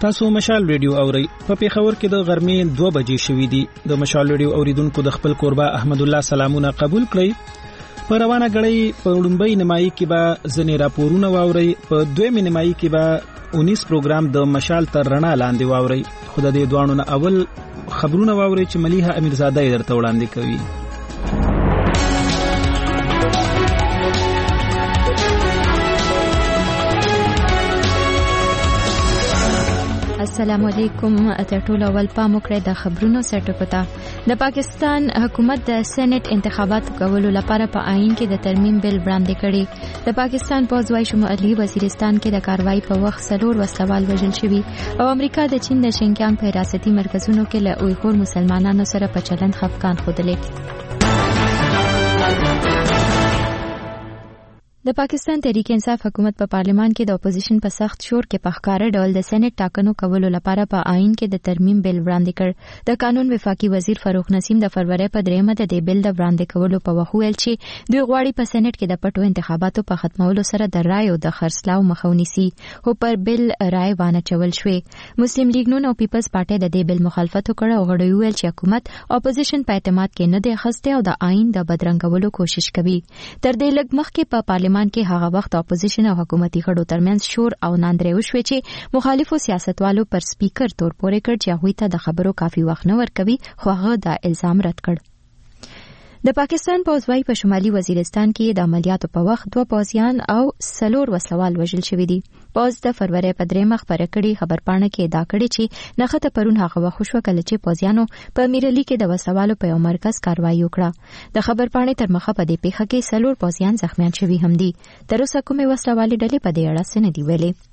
تاسو مشال ریډیو اورئ. په پیښور کې د غرمې 2 بجې شوې دي. د مشال ریډیو اوریدونکو د خپل قربا احمد الله سلامونه قبول کړئ. په روانه غړې په وړاندې نیمایي کې به ځنې راپورونه واورئ. په دویمه نیمایي کې به 19 پروګرام د مشال تر رڼا لاندې واورئ. خو د دې دوانو نه اول خبرونه واورئ چې ملیحه امیرزاده درته وړاندې کوي. السلام علیکم. ټول اول پام وکړئ د خبرونو سرټکو ته. د پاکستان حکومت د سېنات انتخاباتو کولو لپاره په آئین کې د ترمیم بل وړاندې کړي. د پاکستان پوځ وايي شمالي وزیرستان کې د کاروایی په وخت 4 وسلوال وژل شوي او امریکا د چین د شینکیانګ په حراستي مرکزونو کې له اویغور مسلمانانو سره په چلند خفقان ښودلې. د پاکستان تحریک انصاف حکومت په پارلمان کې د اپوزیشن په سخت شور کې په ښکاره ډول د سېنات ټاکنو کولو لپاره په آئین کې د ترمیم بل وړاندې کړ. د قانون وفاقي وزیر فاروق نسیم د فروری په 3 د دې بل د وړاندې کولو په وخت ویل چې دوی غواړي په سېنات کې د پټو انتخاباتو په ختمولو سره د رایو د خرڅلاو مخه ونیسي، خو پر بل رای وانه چول شوې. مسلم لیگ نون او پیپلز پارټي د دې بل مخالفت وکړ او غړي ویل چې حکومت اپوزیشن په اعتماد کې نه دی اخیسته او د آئین د بدرنګولو کوشش کوي. تر دې لږ مخکې په پارلمان کې هغه وخت اپوزیشن او حکومتي غړو ترمنځ شور او ناندري وشوي چې مخالفو سیاستوالو پر سپیکر تور پورې کړ چې هغه ته د خبرو کافي وخت نه ورکوي، خو هغه دا الزام رد کړ. د پاکستان پوځ وايي په شمالي وزیرستان کې د عملیاتو په وخت 2 پوځیان او 4 وسلوال وژل شوي دي. پوځ د فروری په 3 خبره کړي خبرپاڼه کې دا کړي چې نخته پرون هغه وخت شو کله چې پوځیانو په میرلی کې د وسوالو په یو مرکز کاروایی وکړه. د خبرپاڼې تر مخه په دې پیښه کې 4 پوځیان زخمیان شوي هم دي. تر اوسه کومې وسلوالې ډلې په دې اړه څه نه دي ویلي.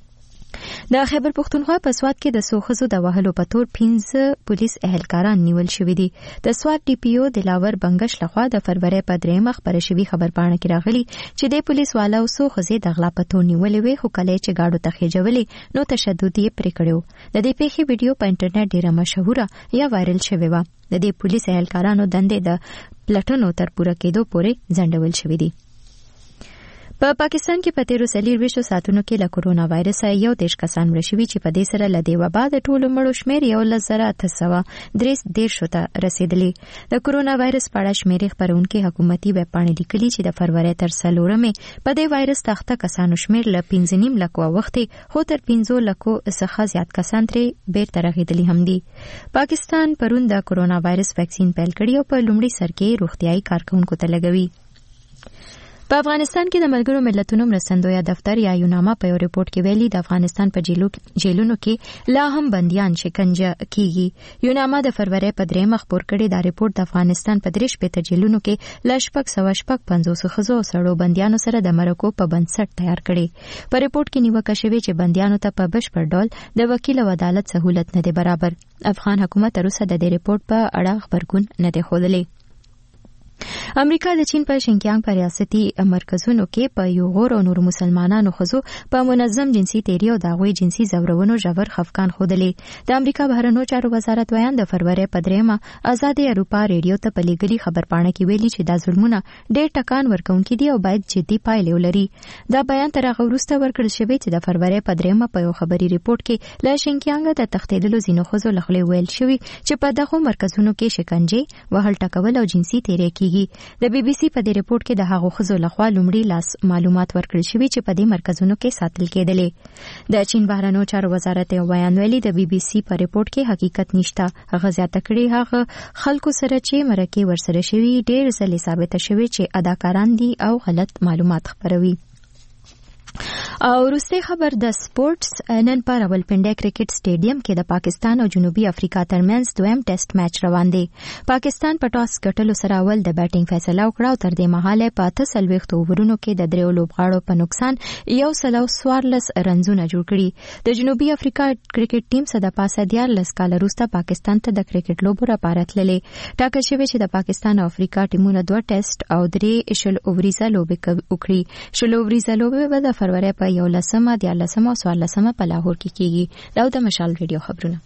د خیبر پختونخوا په سوات کې د سوخزو د وهلو په تور 15 پولیس اهلکاران نیول شوي دي. د سوات ډي پی او دلاور بنگش لخوا د فروری په 3 خبره شوی خبرپاڼه کې راغلي چې د پولیس والا او سوخزې د غلا په تور نیولې وي، خو کله چې گاډو ته خېجولې نو تشدد یې پرې کړو. د دې پیښې ویډیو په انټرنیټ ډیره مشهوره یا وایرل شوې و. د دې پولیس اهلکارانو دندې د پلټنو تر پوره کېدو پورې ځنډول شوې دي. په پاکستان کې په 13 ساعتونو کې له کورونا وایرس 11 کسان مړ شوي چې په دې سره له دې وبا د ټولو مړو شمېر 11,833 ته رسیدلی. د کورونا وایرس په اړه شمېرې خبرونکي حکومتي ویب پاڼې لیکلي چې د فروری تر 4 په دې وایرس تخته کسانو شمېر له 15.5 لکو وختي خو تر 15 لکو څخه زیات کسان ترې بیرته رغېدلي هم دي. پاکستان پرون د کورونا وایرس ویکسین پیل کړی او په لومړي سر کې روغتیايي کارکونکو ته لګوي. په افغانستان کې د ملګرو ملتونو مرستندویه دفتر یا یوناما په یو ریپورت کې ویلي د افغانستان په جیلونو کې لا هم بنديان شکنجه کیږي. یوناما د فروری په 3 خبر کړي دا ریپورت د افغانستان په 3 جیلونو کې ل 650 خزو سړو بنديانو سره د مرکو په بنسټ تیار کړي. په ریپورت کې نیوکه شوې چې بنديانو ته په بشپړ ډول د وکیل او عدالت سہولت نه دی برابر. افغان حکومت تر اوسه د دې ریپورت په اړه خبرګون نه دی خوړلی. امریکا د چین په شینکیانګ په ریاستي مرکزونو کې په اویغور او نور مسلمانانو خزو په منظم جنسي تیری او دغوی جنسي زورونو ژور خفقان ښودلې. د امریکا بهرنیو چارو وزارت ویان د فروری په 3 آزاد اروپا ریډیو ته په لګلي خبرپاڼه کې ویلي چې دا ظلمونه ډېر ټکان ورکونکي دي او باید جدي پایلې ولري. دا بیان تر هغه وروسته ورکړل شوی چې د فروری په 3 په یو خبري ریپورت کې له شینکیانګ د تښتېدلو ځینو خزو لخوا ویل شوی چې په دغه مرکزونو کې شکنجه وهل ټکول او جنسي تیری کیږي. د بي بي سي په دې ریپورت کې د هغو خزو لخوا لومړی لاس معلومات ورکړل شوی چې په دې مرکزونو کې ساتل کېدلې. د چین بهرنیو چارو وزارت یو بیان ویلي د بي بي سي په ریپورت کې حقیقت نشته. هغه زیاته کړي هغه خلکو سره چې مرکه ورسره شوی ډېر ځلې ثابته شوی چې اداکاران دي او غلط معلومات خپروي. او وروستی خبر د سپورتس نن په راولپنډي کرکټ سټیډیم کې د پاکستان او جنوبي افریقا ترمنځ دویم ټیسټ میچ روان دی. پاکستان په ټاس ګټلو سره اول د بیټینګ فیصله وکړه او تر دې مهاله په 48 اوورونو کې د 3 لوبغاړو په نقصان 114 رنزونه جوړ کړي. د جنوبي افریقا کرکټ ټیم څخه د پاسه 14 کال وروسته پاکستان ته د کرکټ لوبو لپاره تللې. ټاکل شوی چې د پاکستان او افریقا ټیمونو 2 ټیسټ او 3 شل اووریزه لوبې وکړي. شل اووریزه لوبې به د فروری په 11 14 او 14 په لاهور کې کیږي. دا د مشال ریډیو خبرونه.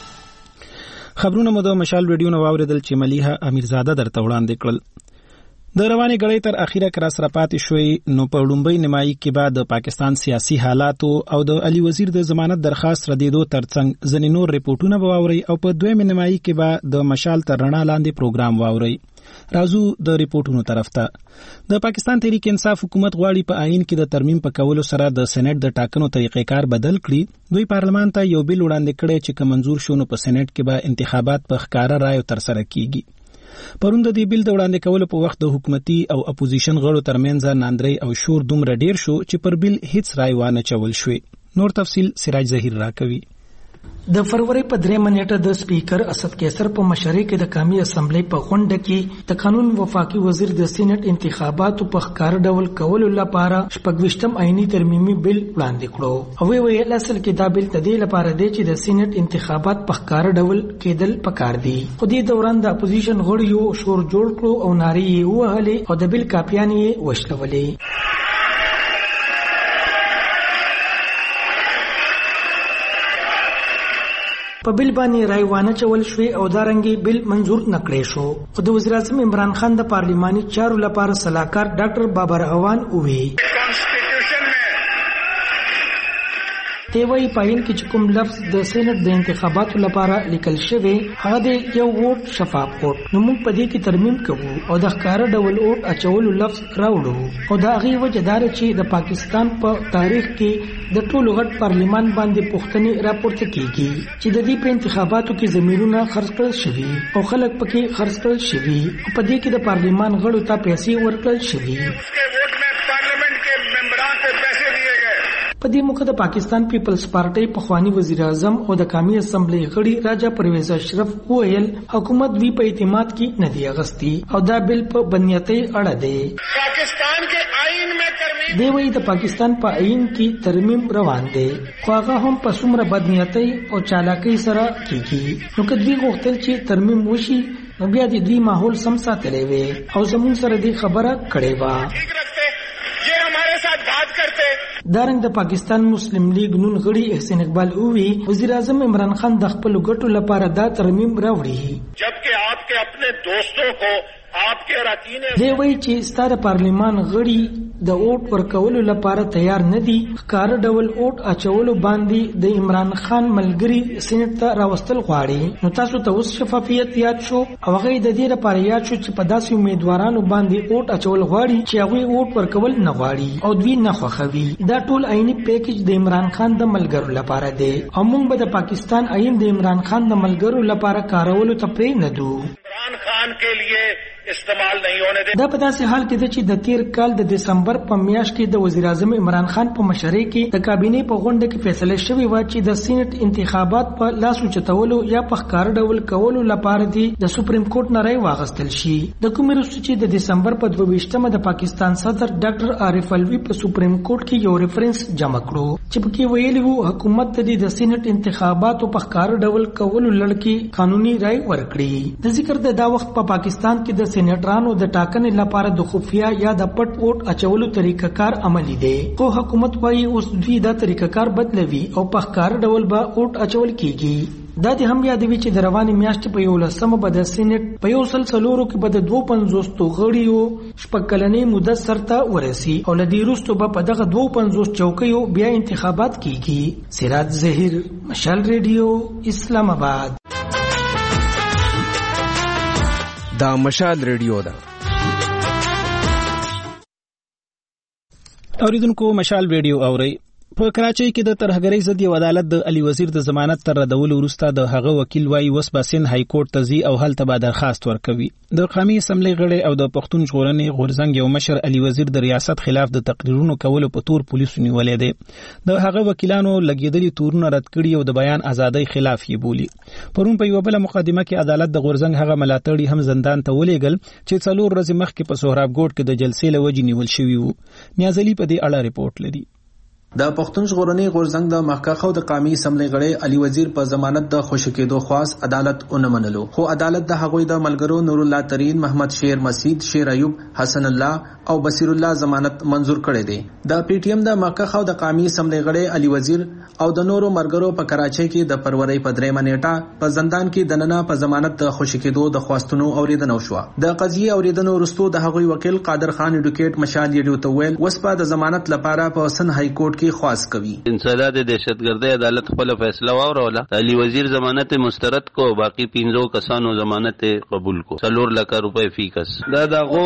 خبرونه مو د مشال ریډیو نو واوریدل چې ملیحه امیرزاده درته وړاندې کړل. د رواني غړې تر اخیره کرا سره پاتې شوې نو په لومبۍ نیمایي کې بعد د پاکستان سیاسي حالات او د علي وزیر د ضمانت درخواست ردیدو ترڅنګ ځینې نور ریپورتونه واوري او په دویمه نیمایي کې بعد د مشال تر رڼا لاندې پروګرام واوري. راځو د ریپورتونو طرف ته. د پاکستان تحریک انصاف حکومت غواړي په آئین کې د ترمیم په کولو سره د سېنات د ټاکنو طریقې کار بدل کړي. دوی پارلمان ته یو بیل وړاندې کړی چې که منزور شونه په سېنات کې به انتخابات په ښکارا رایو تر سره کیږي. پرون د دې بیل د وړاندې کولو په وخت د حکومتي او اپوزیشن غړو ترمنځ ناندري او شور دومره ډیر شو چې پر بیل هیڅ رای وانه چول شوې. نور تفصیل سراج ظهیر راکوي. د فروری په 3 نیټه د سپیکر اسد کیسر په مشرۍ کې د قومي اسمبلی په غونډه کې د قانون وفاقي وزیر د سېنات انتخاباتو په ښکار ډول کولو لپاره 26م آئینی ترمیمي بیل وړاندې کړو او ویل اصل کې دا بیل د دې لپاره دی چې د سېنات انتخابات په ښکار ډول کېدل پکار دي. خو دې دوران د اپوزیشن غړیو شور جوړ کړو او نارې یې وهلې او د بیل کاپیان یې وشلولې. په بیل باندې رای وانه چول شوې او دارنګي بیل منزور نکړې شو. خو د وزیر اعظم عمران خان د پارلیماني چارو لپاره صلاحکار ډاکټر بابر اوان ووی ته وی پاین کې چې کوم لفظ د سېنات د انتخاباتو لپاره لیکل شوی هغه د یو ووټ شفاف ووټ نو موږ په دې کې ترمیم کوو او د ښکارا ډول ووټ اچولو لفظ راوړو او دا هغه وجه دار چې د پاکستان په تاریخ کې د ټولو غټ پارلیمان باندې پښتني راپورته کیږي چې د دې په انتخاباتو کې زمیرونه خرڅ کړل شوي او خلک پکې خرڅ کړل شوي او په دې کې د پارلیمان غړو ته پیسې ورکړل شوي. په دې موخه د پاکستان پیپلز پارټي پخوانی وزیر اعظم او د قومي اسمبلی غړي راجا پرویز اشرف وویل حکومت دوی په اعتماد کې نه دی اغستی او دا بل په بنیاتي اړه دی. پاکستان کې آئین میں ترمیم دی وی د پاکستان په آئین کې ترمیم روان دی خو هغه هم په څومره بدنیاتي او چالاکۍ سره کیږي نو کدی غوښتل چې ترمیم وشي نو بیا د دې ماحول سم ساتلې وي او زموږ سره دې خبره کړې و. دارنګ د پاکستان مسلم لیگ نون غړي احسان اقبال اووی وزیر اعظم عمران خان د خپل ګټو لپاره دا ترمیم راوړي جبکه آپ کے اپنے دوستوں کو آپ کے اراکین دی وی چې ستاره پارلیمان غړي د ووټ ورکولو لپاره تیار نه دي ښکار ډول ووټ اچولو باندې د عمران خان ملګری سېنات ته راوستل غواړي. نو تاسو ته اوس شفافیت یاد شو او هغه د دې لپاره یاد شو چې په داسې امیدوارانو باندې ووټ اچول غواړي چې هغه ووټ ورکول نه غواړي او دوی نه خوښوي. دا ټول آئینی پیکیج د عمران خان د ملګرو لپاره دی او موږ به د پاکستان آئین د عمران خان د ملګرو لپاره کارولو ته پرې نه دو. عمران خان کے لیے استعمال نہیں ہونے دے. دا په داسې حال کې چې د تیر کال د دسمبر په میاشت کې د وزیر اعظم عمران خان په مشرۍ کې د کابینه په غونډه کې فیصله شوې و چې د سېنات انتخابات په لاس اوچتولو یا په ښکار ډول کولو لپاره د سپریم کورټ نه رای واغستل شي. د کوم وروسته چې د دسمبر په 22مه د پاکستان صدر ډاکټر عارف الوی په سپریم کورټ کې یو ریفرنس جمع کړو چې پکې ویلي وو حکومت د سېنات انتخاباتو په ښکار ډول کولو لړ قانوني رای ورکړي. د ذکر د دا وخت په پاکستان کې د سېنیټرانو د ټاکنې لپاره د خفیا یا د پټ ووټ اچولو طریقه کار عملی دی خو حکومت وايي اوس دوی دا طریقه کار بدلوي او په ښکار ډول به ووټ اچول کیږي. دا د هم یادوي چې د روانې میاشتې په 11مه به د سېنات په 140 کې به د 250 غړیو شپږ کلنې مدت سرته ورسي او لدی وروسته به په دغه 250 چوکیو بیا انتخابات کیږي. سراج ظهیر مشال ریډیو اسلام آباد. دا مشال ریډیو ده. اوریدونکو مشال ریډیو اوري. په کراچۍ کې د ترهګرۍ ضد یو عدالت د علي وزیر د ضمانت تر ردولو وروسته د هغه وکیل وايي وس باسن های کورټ ته ځي او هلته به درخواست ورکوي. د قومي اسمبلی غړي او د پښتون ژغورنې غورځنګ یو مشر علي وزیر د ریاست خلاف د تقریرونو کولو په تور پولیسو نیولې دي. د هغه وکیلانو لګیدلي تورونه رد کړي او د بیان ازادۍ خلاف یې بولي. پرون په یو بل مقدمه کې عدالت د غورځنګ هغه ملاتړي هم زندان ته ولېګل چې 4 ورځې مخکې په سهراب ګوټ کې د جلسې لوجې نیول شوی وو. نیازلي په دې اړه ریپورت لري. د پښتون ژغورنې غورځنګ د مخکښ او د قومي اسمبلی غړي علي وزیر په ضمانت د خوشی کېدو خواست عدالت اونمنلو، خو عدالت د هغوی د ملګرو نور الله ترین، محمد شیر مسید، شیر ایوب، حسن الله او بصیر الله ضمانت منزور کړی دی. د پی ټی ایم د مخکښ او د قومي اسمبلی غړي علي وزیر او د نورو ملګرو په کراچۍ کې د فروری په 3 نیټه په زندان کې دننه په ضمانت د خوشی کېدو د خواستونو اوریدنه وشوه. د قضیه اوریدنو وروسته د هغوی وکیل قادر خان ایډوکیټ مشال یډیو ته ویل اوس په د ضمانت لپاره په سن های کورټ کې خواست کوي. انسداد دهشتګردي عدالت خپل فیصله واوروله. علي وزیر ضمانت مسترد کو، باقی 15 کسانو ضمانت قبول کو. 4 لک روپے فی کس. دا دغه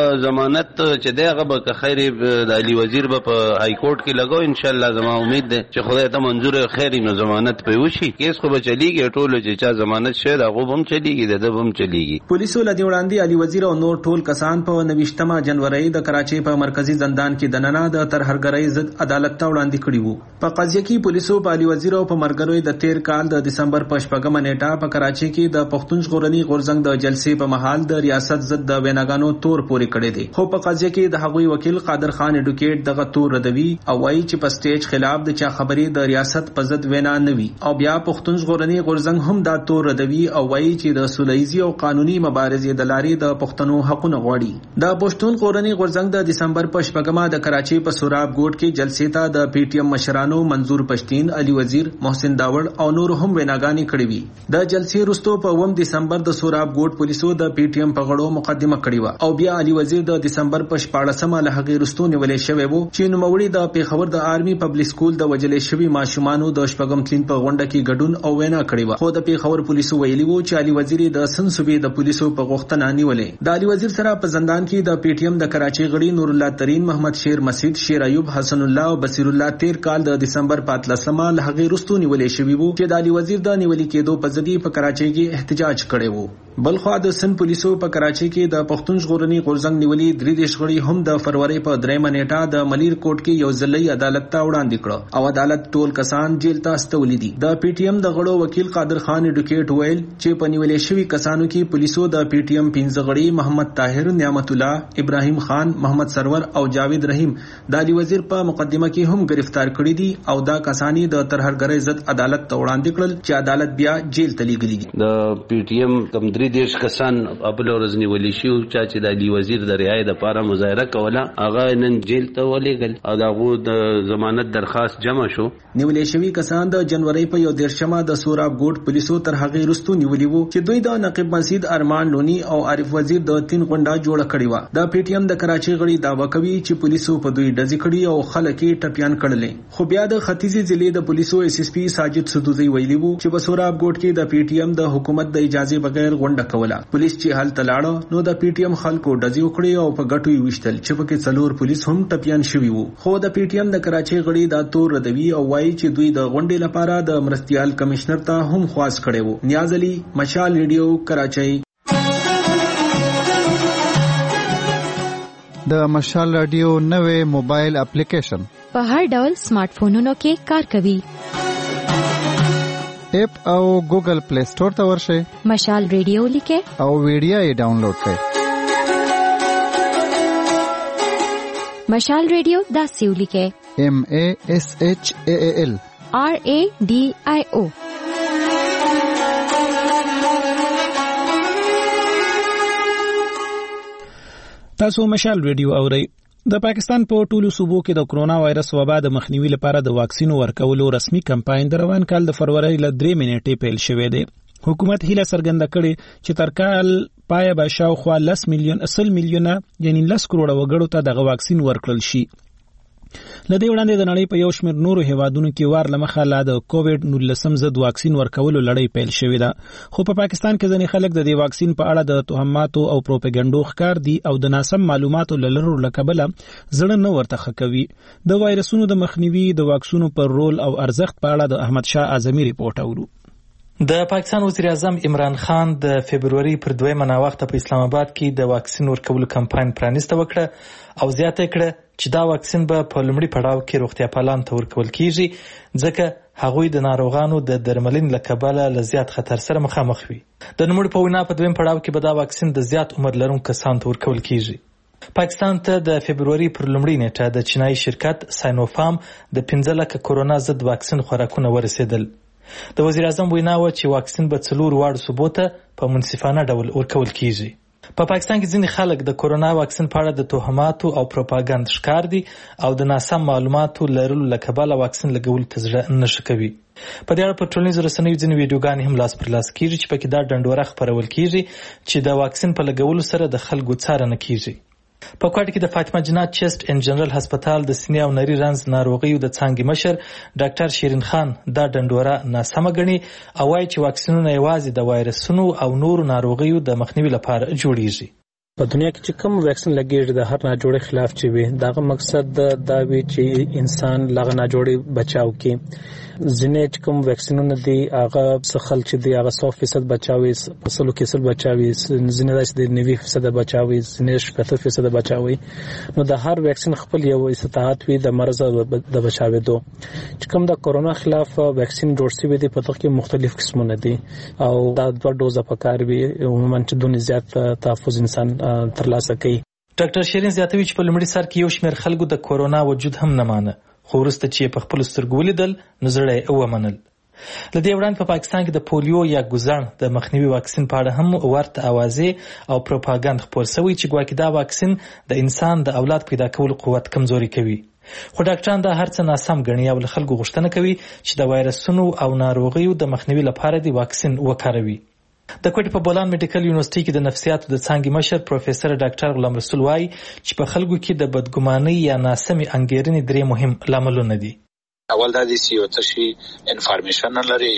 ضمانت چې دغه به خیر د علي وزیر په های کورټ کې لګو. ان شاء الله زما امید ده چې خدای ته منظور خیر نو ضمانت په وشي. کیس خو به چلیږي، ټول چې چا ضمانت شه دا غو هم چلیږي، د هم چلیږي. پولیسو لدی وړاندې علي وزیر او نور ټول کسان په 29 جنوري د کراچۍ په مرکزی زندان کې دننه د ترهرګرۍ ضد عدالت ته وړاندې کړي وو. په قضیه کې پولیسو په علي وزیر او په مرګروي د 13 کال د دسمبر په 4 نیټه په کراچۍ کې د پښتون ژغورنې غورځنګ د جلسې په محل د ریاست ضد د ویناګانو تور پورې کړي دي. خو په قضیه کې د هغوی وکیل قادر خان ایډوکیټ دغه تور ردوي او وايي چې په سټیج خلاف د چا خبرې د ریاست په ضد وینا نه وي. او بیا پښتون ژغورنې غورځنګ هم دا تور ردوي او وايي چې د سولهیزي او قانوني مبارزې د لارې د پښتنو حقونه غواړي. د پښتون ژغورنې غورځنګ د دسمبر په 4 د کراچۍ په سوراب ګوټ کې جلسې ته د پی ټی ایم مشرانو منظور پښتين، علي وزیر، محسن داوړ او نور هم ویناګانې کړې وي. د جلسې وروسته په 1 دسمبر د سوراب ګوټ پولیسو د پی ټی ایم په غړو مقدمه کړې و او بیا علي وزیر د دسمبر په 14 له هغې وروسته نیولې شوی وو چې نوموړي د پیښور د آرمي پبلک سکول د وجلې شوي ماشومانو د شپږم تلین په غونډه کې ګډون او وینا کړې و. خو د پیښور پولیسو ویلي وو چې علي وزیر د سن صوبې د پولیسو په غوښتنه نیولې. د علي وزیر سره په زندان کې د پی ټی ایم د کراچۍ غړي نور الله ترین، محمد شیر مسید، شیر ایوب، حسن الله او بصیر الله 13 کال د دسمبر په 13 له هغې وروسته نیولې شوي وو چې د علي وزیر د نیولې کېدو په ضد په کراچۍ کې احتجاج کړی وو. بلخوا د سن پولیسو په کراچۍ کې د پښتون ژغورنې غورځنګ نیولې 3 غړي هم د فروری په 3 نیټه د ملیر کوټ کې یو ځلې عدالت ته وړاندې کړ او عدالت ټول کسان جیل ته استولې دي. د پی ټی ایم د غړو وکیل قادر خان ایډوکیټ ویل چې په نیولې شوي کسانو کې پولیسو د پی ټی ایم 15 غړي محمد طاهر، نعمت الله، ابراهیم خان، محمد سرور او جاوید رحیم د علي وزیر په مقدمه کې هم گرفتار کړي دي او دا کسانی د ترهرګرۍ ضد عدالت ته وړاندې کړل چې عدالت بیا جیل ته لیږلي دي. د پی ټی ایم کم 3 کسان خپل ورځ نیولې شو چې د علي وزیر د رعایت لپاره مظاهره کوله، هغه نن جیل ته ولېږل او دغه د ضمانت درخواست جمع شو. نیولې شوي کسان د جنوري په 11 د سوراب ګوټ پولیسو تر هغې وروسته نیولي وو چې دوی د نقیب مسجد ارمان لونی او عارف وزیر د 3 غونډه جوړه کړې وه. د پی ټی ایم د کراچۍ غړي دعوا کوي چې پولیسو په دوی ډزې کړي او خلک یې ټپیان کړلې. خو بیا د ختیځي ضلع د پولیسو ایس ایس پی ساجد سدوزي ویلي وو چې په سوراب ګوټ کې د پی ټی ایم د حکومت د اجازه بغیر غونډه کوله. پولیس چې حل تلاړه نو د پی ټی ایم خلکو ډزې وکړي او په ګټو یې وشتل چې پکې 4 پولیس هم ټپیان شوي وو. خو د پی ټی ایم د کراچۍ غړي دا تور ردوي او وایي چې دوی د غونډې لپاره د مرستيال کمشنر ته هم خواست کړي وو. نیاز علي، مشال ریډیو، کراچۍ. د مشال رادیو نوې موبایل اپلیکیشن په هر ډول سمارټ فونونو کې کار کوي. اپ او ګوګل پلی سٹور ته ورشئ، مشال ریډیو لیکئ او ویډیو یې ډاونلوډ کړئ. مشال ریډیو داسې ولیکئ: MASHAAL RADIO. تاسو مشال ریډیو اورئ. د پاکستان په ټولو صوبو کې د کرونا وایرس وبا د مخنیوي لپاره د واکسین ورکولو رسمي کمپاین د روان کال د فروری ل 3 نیټې پیل شوې ده. حکومت هیله څرګنده کړې چې تر کال پای به شاوخوا 10 میلیونه یعنی 10 کروڑ وګړو ته د واکسین ورکړل شي. لدې وړاندې د نړۍ په یو شمېر نورو هیوادونو کې وار لمخه لا د کووډ 19 ضد واکسین ورکولو لړۍ پیل شوې ده. خو په پاکستان کې ځینې خلک د دې واکسین په اړه د تهماتو او پروپاګاندا ښکار دي او د ناسم معلوماتو لرلو لکبله زړه نه ورته خکوي. د وایرسونو د مخنیوي د واکسینو پر رول او ارزښت په اړه د احمد شاه اعظمي ریپورت اورو. د پاکستان وزیر اعظم عمران خان د فبرवरी پر 2 ناوخته په اسلام آباد کې د واکسین ورکولو کمپاین پرانیسته وکړه او زیاته کړه چې دا واکسین به په لومړي پړاو کې روغتیا پالان ته ورکول کیږي ځکه هغوی د ناروغانو د درملنې له کبله له زیات خطر سره مخامخ وي. د نوموړي په وینا په دویم پړاو کې به دا واکسین د زیات عمر لرونکو کسانو ته ورکول کیږي. پاکستان ته د فبرवरी پر لومړۍ نیټه د چینایي شرکت ساینوفارم د 15 لک کورونا ضد واکسین خوراکونه ورسېدل. د وزیر اعظم وینا و چې واکسین به 4 واړو صوبو ته په منصفانه ډول ورکول کیږي. په پاکستان کې ځینې خلک د کورونا واکسین په اړه د توهماتو او پروپاګاندا ښکار دي او د ناسم معلوماتو لرلو له کبله واکسین لګول ته زړه نه ښه کوي. په دې اړه په ټولنیزو رسنیو ځینې ویډیوګانې هم لاس پر لاس کیږي چې پکې دا ډنډوره خپرول کیږي چې د واکسین په لګولو سره د خلکو څارنه کیږي. په کوټه کې د فاطمه جنات چیسټ ان جنرال هسپتال د سینې او نري رنځ ناروغیو د څانګې مشر ډاکټر شیرین خان دا ډنډوره ناسمه ګڼي او وايي چې واکسینونه یوازې د وایرسونو او نورو ناروغیو د مخنیوي لپاره جوړیږي. په دنیا کې چې کوم واکسین لګیږي د هر ناجوړي خلاف چې وي دغه مقصد دا وی چې انسان لغه ناجوړي بچاو کې ځینې چې کوم واکسینونه دي هغه څخل چې دي هغه 100% بچاوي فصلو کې بچاوي ځینې داسې د 90% بچاوي ځینې 70% بچاوي. نو د هر واکسین خپل یو استطاعت وي د مرز د بچاوي دو چې کوم د کورونا خلاف واکسین جوړ شوی دی په دغه کې مختلف قسمونه دي او دا 2 ډوزه پکار وي عموما چې دونه زیات تحفظ انسان ترلاسه کوي. ډاکټر شیرین زیاتوي چې په لومړي سر کې یو شمېر خلکو د کورونا وجود هم نه مانه خو وروسته چې په خپل سترګو ولیدل نو زړه یې ومنل. له دې وړاندې په پاکستان کې د پولیو یا ګوزڼ د مخنیوي واکسین په اړه هم ورته اوازې او پروپاګاندا خپور شوی چې ګواکې دا واکسین د انسان د اولاد پیدا کولو قوت کمزوري کوي. خو ډاکټران دا هرڅه ناسم ګڼي او له خلکو غوښتنه کوي چې د وایرسونو او ناروغیو د مخنیوي لپاره د واکسین وکاروي. د کوټې په بولان میډیکل یونیورسيټي کې د نفسیاتو د څانګې مشر پروفیسور ډاکټر غلام رسول وايي چې په خلکو کې د بدګمانۍ یا ناسمې انګیرنې 3 مهم لاملونه دي. اول دا دي چې یو تشي انفارمیشن لري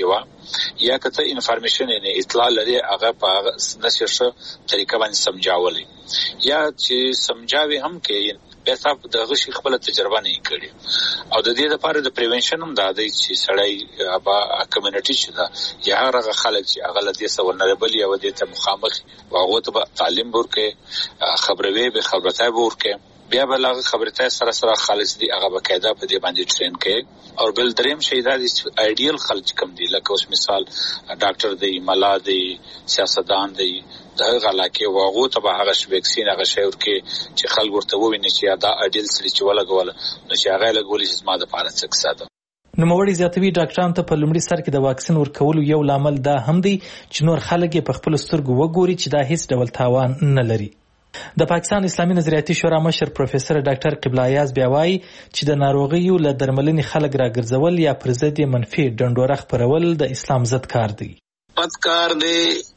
یا کته انفارمیشن نه اطلاع لري هغه په نشر طریقه باندې سمجاولي یا چې سمجاوي هم کې به تاسو د غشي خپل تجربه نه کړی او د دې لپاره د پریونشن هم دا دی چې سړی ابا کمیونټي چې دا یا هغه خلک چې هغه لدې سو ولنربل یا ودې ته مخامخ واغو ته تعلیم ورکه خبروي به خبرتای ورکه بیا بلغه خبرتای سره خالص دی هغه بقاعده په دې باندې ټرین کړي او بل دریم شي دا ایډیل خلک کم دي لکه اوس مثال ډاکټر دی ملا دی سیاستدان دی دغه علاقه واغو ته هغه ویکسین هغه شی ورکه چې خلک ورته وویني چې دا ایډیل سړي چې ولګول نو چې هغه لګولې چې ما د پاره څه ساده. نوموړي زیاتوي ډاکټران ته په لومړي سر کې د واکسین ورکولو یو لامل دا هم دی چې نور خلک په خپل سترګو وګوري چې دا هیڅ ډول تاوان نه لري. د پاکستان اسلامي نظریاتي شورا مشر پروفیسور ډاکټر قبله ایاز بیا وایي چې د ناروغیو له درملنې خلک راګرځول یا پر ضد منفي ډنډوره خپرول د اسلام ضد کار دی. پدکار دی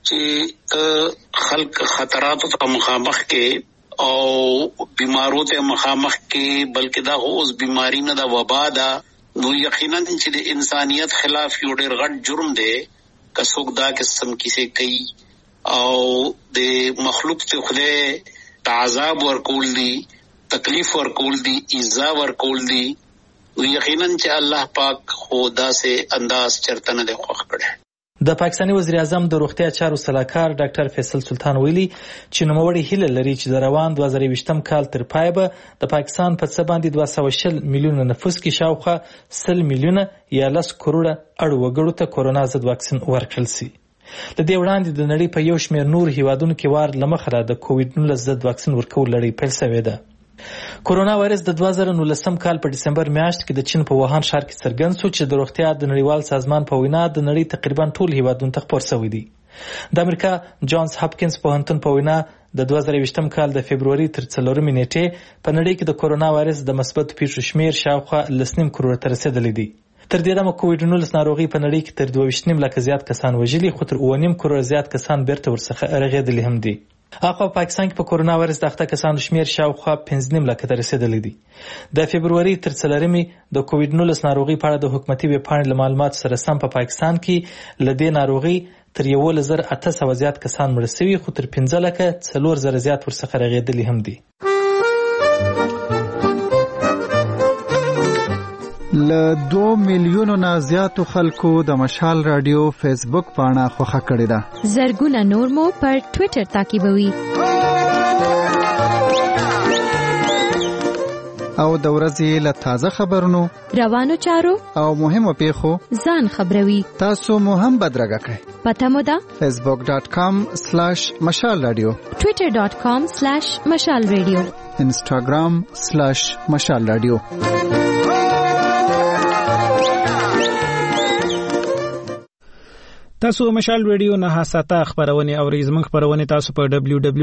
چې خلک خطراتو ته مخامخ کې او بیمارو ته مخامخ کې بلکې دا اوس بیماری نه دا وبا دا نو یقینا چې د انسانیت خلاف یو ډېر غټ جرم دی که څوک دا قسم کیسه کوي او د مخلوق ته خدای تعذاب ورکول دي تکلیف ورکول دي ایذا ورکول دي یقینا چې الله پاک خدا سے انداز چرته نه خوښ کړي. د پاکستاني وزیر اعظم د روغتیا چارو سلاکار ډاکټر فیصل سلطان ویلي چې نوموړي هیله لري چې د روان 2020م کال تر پای به د پاکستان په څه باندې 260 میلیونه نفوس کې شاوخوا 100 میلیونه یا 10 کروڑه اړ وګړو ته کورونا ضد واکسین ورکړل شي. د دې وړاندې د نړۍ په یو شمېر نور هیوادونو کې وار لمخه د کووډ-19 ضد واکسین ورکول لړۍ پیل شوې ده. کورونا وایرس د 2019 کال په دسمبر میاشت کې د چین په ووهان ښار کې څرګند شو چې د روغتیا د نړیوال سازمان په وینا د نړۍ تقریبا ټول هیوادونو ته خپور شوی دی. د امریکا جانز هاپکینز پوهنتون په وینا د 2020م کال د فبرवरी تر 4 نیټې په نړۍ کې د کورونا وایرس د مثبت پیښو شمیر شاوخوا 1.5 کروڑ ته رسیدلی دی. تر دې دمه کووډ-19 ناروغي په نړۍ کې تر 22 لک زیات کسان وژلي خو تر 1.5 کروڑ زیات کسان بیرته ورڅخه رغېدلي هم دي. اخو پاکستان کې په کورونا وایرس د اخته کسانو شمیر شاوخوا 15 لک ته رسیدلی دی. د فبرवरी تر 4 د کووډ-19 ناروغي په اړه د حکومتي ویب پاڼې معلومات سره سم په پاکستان کې لدې ناروغي تر 1800 زیات کسان مړ شوي خو تر 15 لک 4000 زیات ورڅخه رغېدلي هم دي. ل 2 میلیونو نه زیاتو خلکو د مشال رادیو فیسبوک پاڼه خوښه کړې ده. زرګونه نور مو پر ټوئیټر تعقیبوي. او د ورځې له تازه خبرونو روانو چارو او مهمو پیښو ځان خبروي. تاسو مو هم بدرګه کړئ. پته مو ده facebook.com/مشال رادیو، twitter.com/مشال رادیو، instagram/مشال رادیو. تاسو مشال رادیو نه حساته خبرونه او زموږ خبرونه تاسو په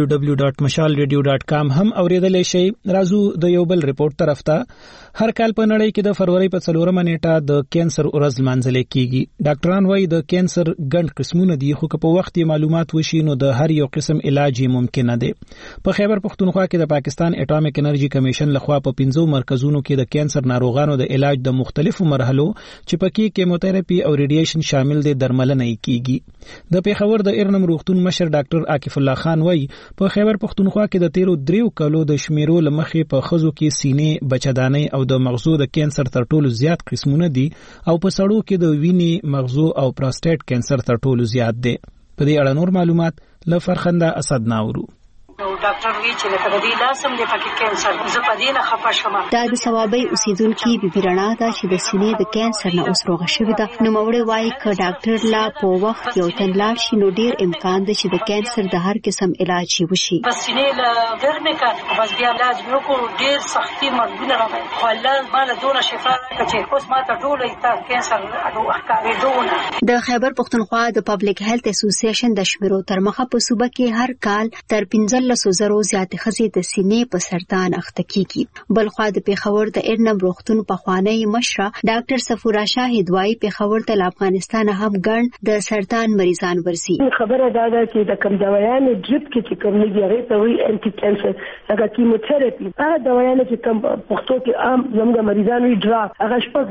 www.mashalradio.com هم اوریدلای شئ. راځو د یو بل ریپورت طرف ته. هر کال په نړۍ کې د فروری په 4مه نیټه د کینسر ورځ لمانځل کیږي. ډاکټران وايي د کینسر ګڼ قسمونه دي، خو په وخت معلومات وشي نو د هر یو قسم علاج ممکن دی. په خیبر پختونخوا کې د پاکستان اټامیک انرژي کمیشن لخوا په 15 مرکزونو کې د کینسر ناروغانو د علاج د مختلفو مرحلو چې پکې کیموتراپي او ریډیشن شامل دي درملنه کیږي. د پیښور د ارنم روغتون مشر ډاکټر عاکف الله خان وايي په خیبر پختونخوا کې د 13 کالو د شمیرو لمخې په خزو کې سینې، بچدانۍ او د مغزو د کینسر تر ټولو زیات قسمونه دي او په سړو کې د وینې، مغزو او پروستات کینسر تر ټولو زیات دي. په دې اړه نور معلومات له فرخنده اسد ناورو. ډاکټر وی چې لکه د لاسم د پکې کینسر زه په دې نه خپه شوم. دا د ثوابي اوسیدونکو بیبیرنا دا چې د سینې د کینسر نه اوس روغه شوې ده. نو موړې وایي ک ډاکټر لا په وخت یو تنلار شي نو ډیر امکان دی چې د کینسر د هر قسم علاج وشي. بس سینې له ګرمه کا بس بیا علاج مې کو ډیر سختي مرګونه راغی. خو الله مال دونه شفا کړي اوس ما ته ټول ایته کینسر اډو احکارې دونه. د خیبر پختونخوا د پبلک هیلث اسوسییشن د شمیرو تر مخه په صوبه کې هر کال تر 15,000 زیات خزي د سینې په سرطان اخته کیږي. بلخوا د پیښور د ارنم روغتون په خوانی مشره ډاکټر صفورا شاهد وايي پیښور ته افغانستان هم ګڼ د سرطان مریضان ورسي. خبره دا ده چې د کوم دوايانو ډریپ کې کوم لګي ته وي انټي کینسر هغه کیموتراپي هغه دوايانو چې کوم پښتو کې عام زموږ مریضان وي ډراپ هغه شپږ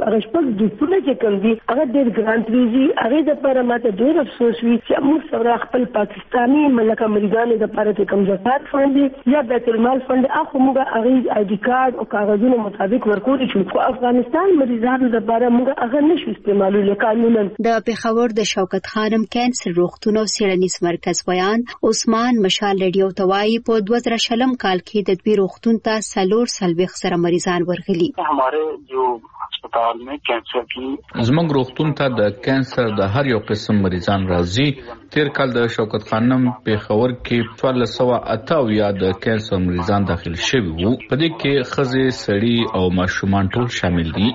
د ټول کې کوم دي هغه ډېر ګرانټ ویږي. هغه د لپاره ماته ډېر افسوس وي چې موږ سره خپل پاکستاني ملکه مریضانو د لپاره کوم ځای فند یا بیت المال فند اخو موږ هغه آی ډی کارت او کاغذونو مطابق ورکول شو. خو افغانستان مریضانو لپاره موږ هغه نشو استعمالول قانونا. د پیښور د شوکت خانم کینسر روغتون او سیړنیز مرکز بیان عثمان مشال رادیو توای په 2000 کال کې د دوی روغتون ته 4 سره مریضان ورغلي. हमारे जो अस्पताल में कैंसर की زموږ روغتون ته د کینسر د هر یو قسم مریضان راځي. تیر کال د شوکت خانم پیښور کې 1408 یا د کینسر مریضان داخل شوي وو. په دې کې ښځې، سړي او ماشومان ټول شامل دي.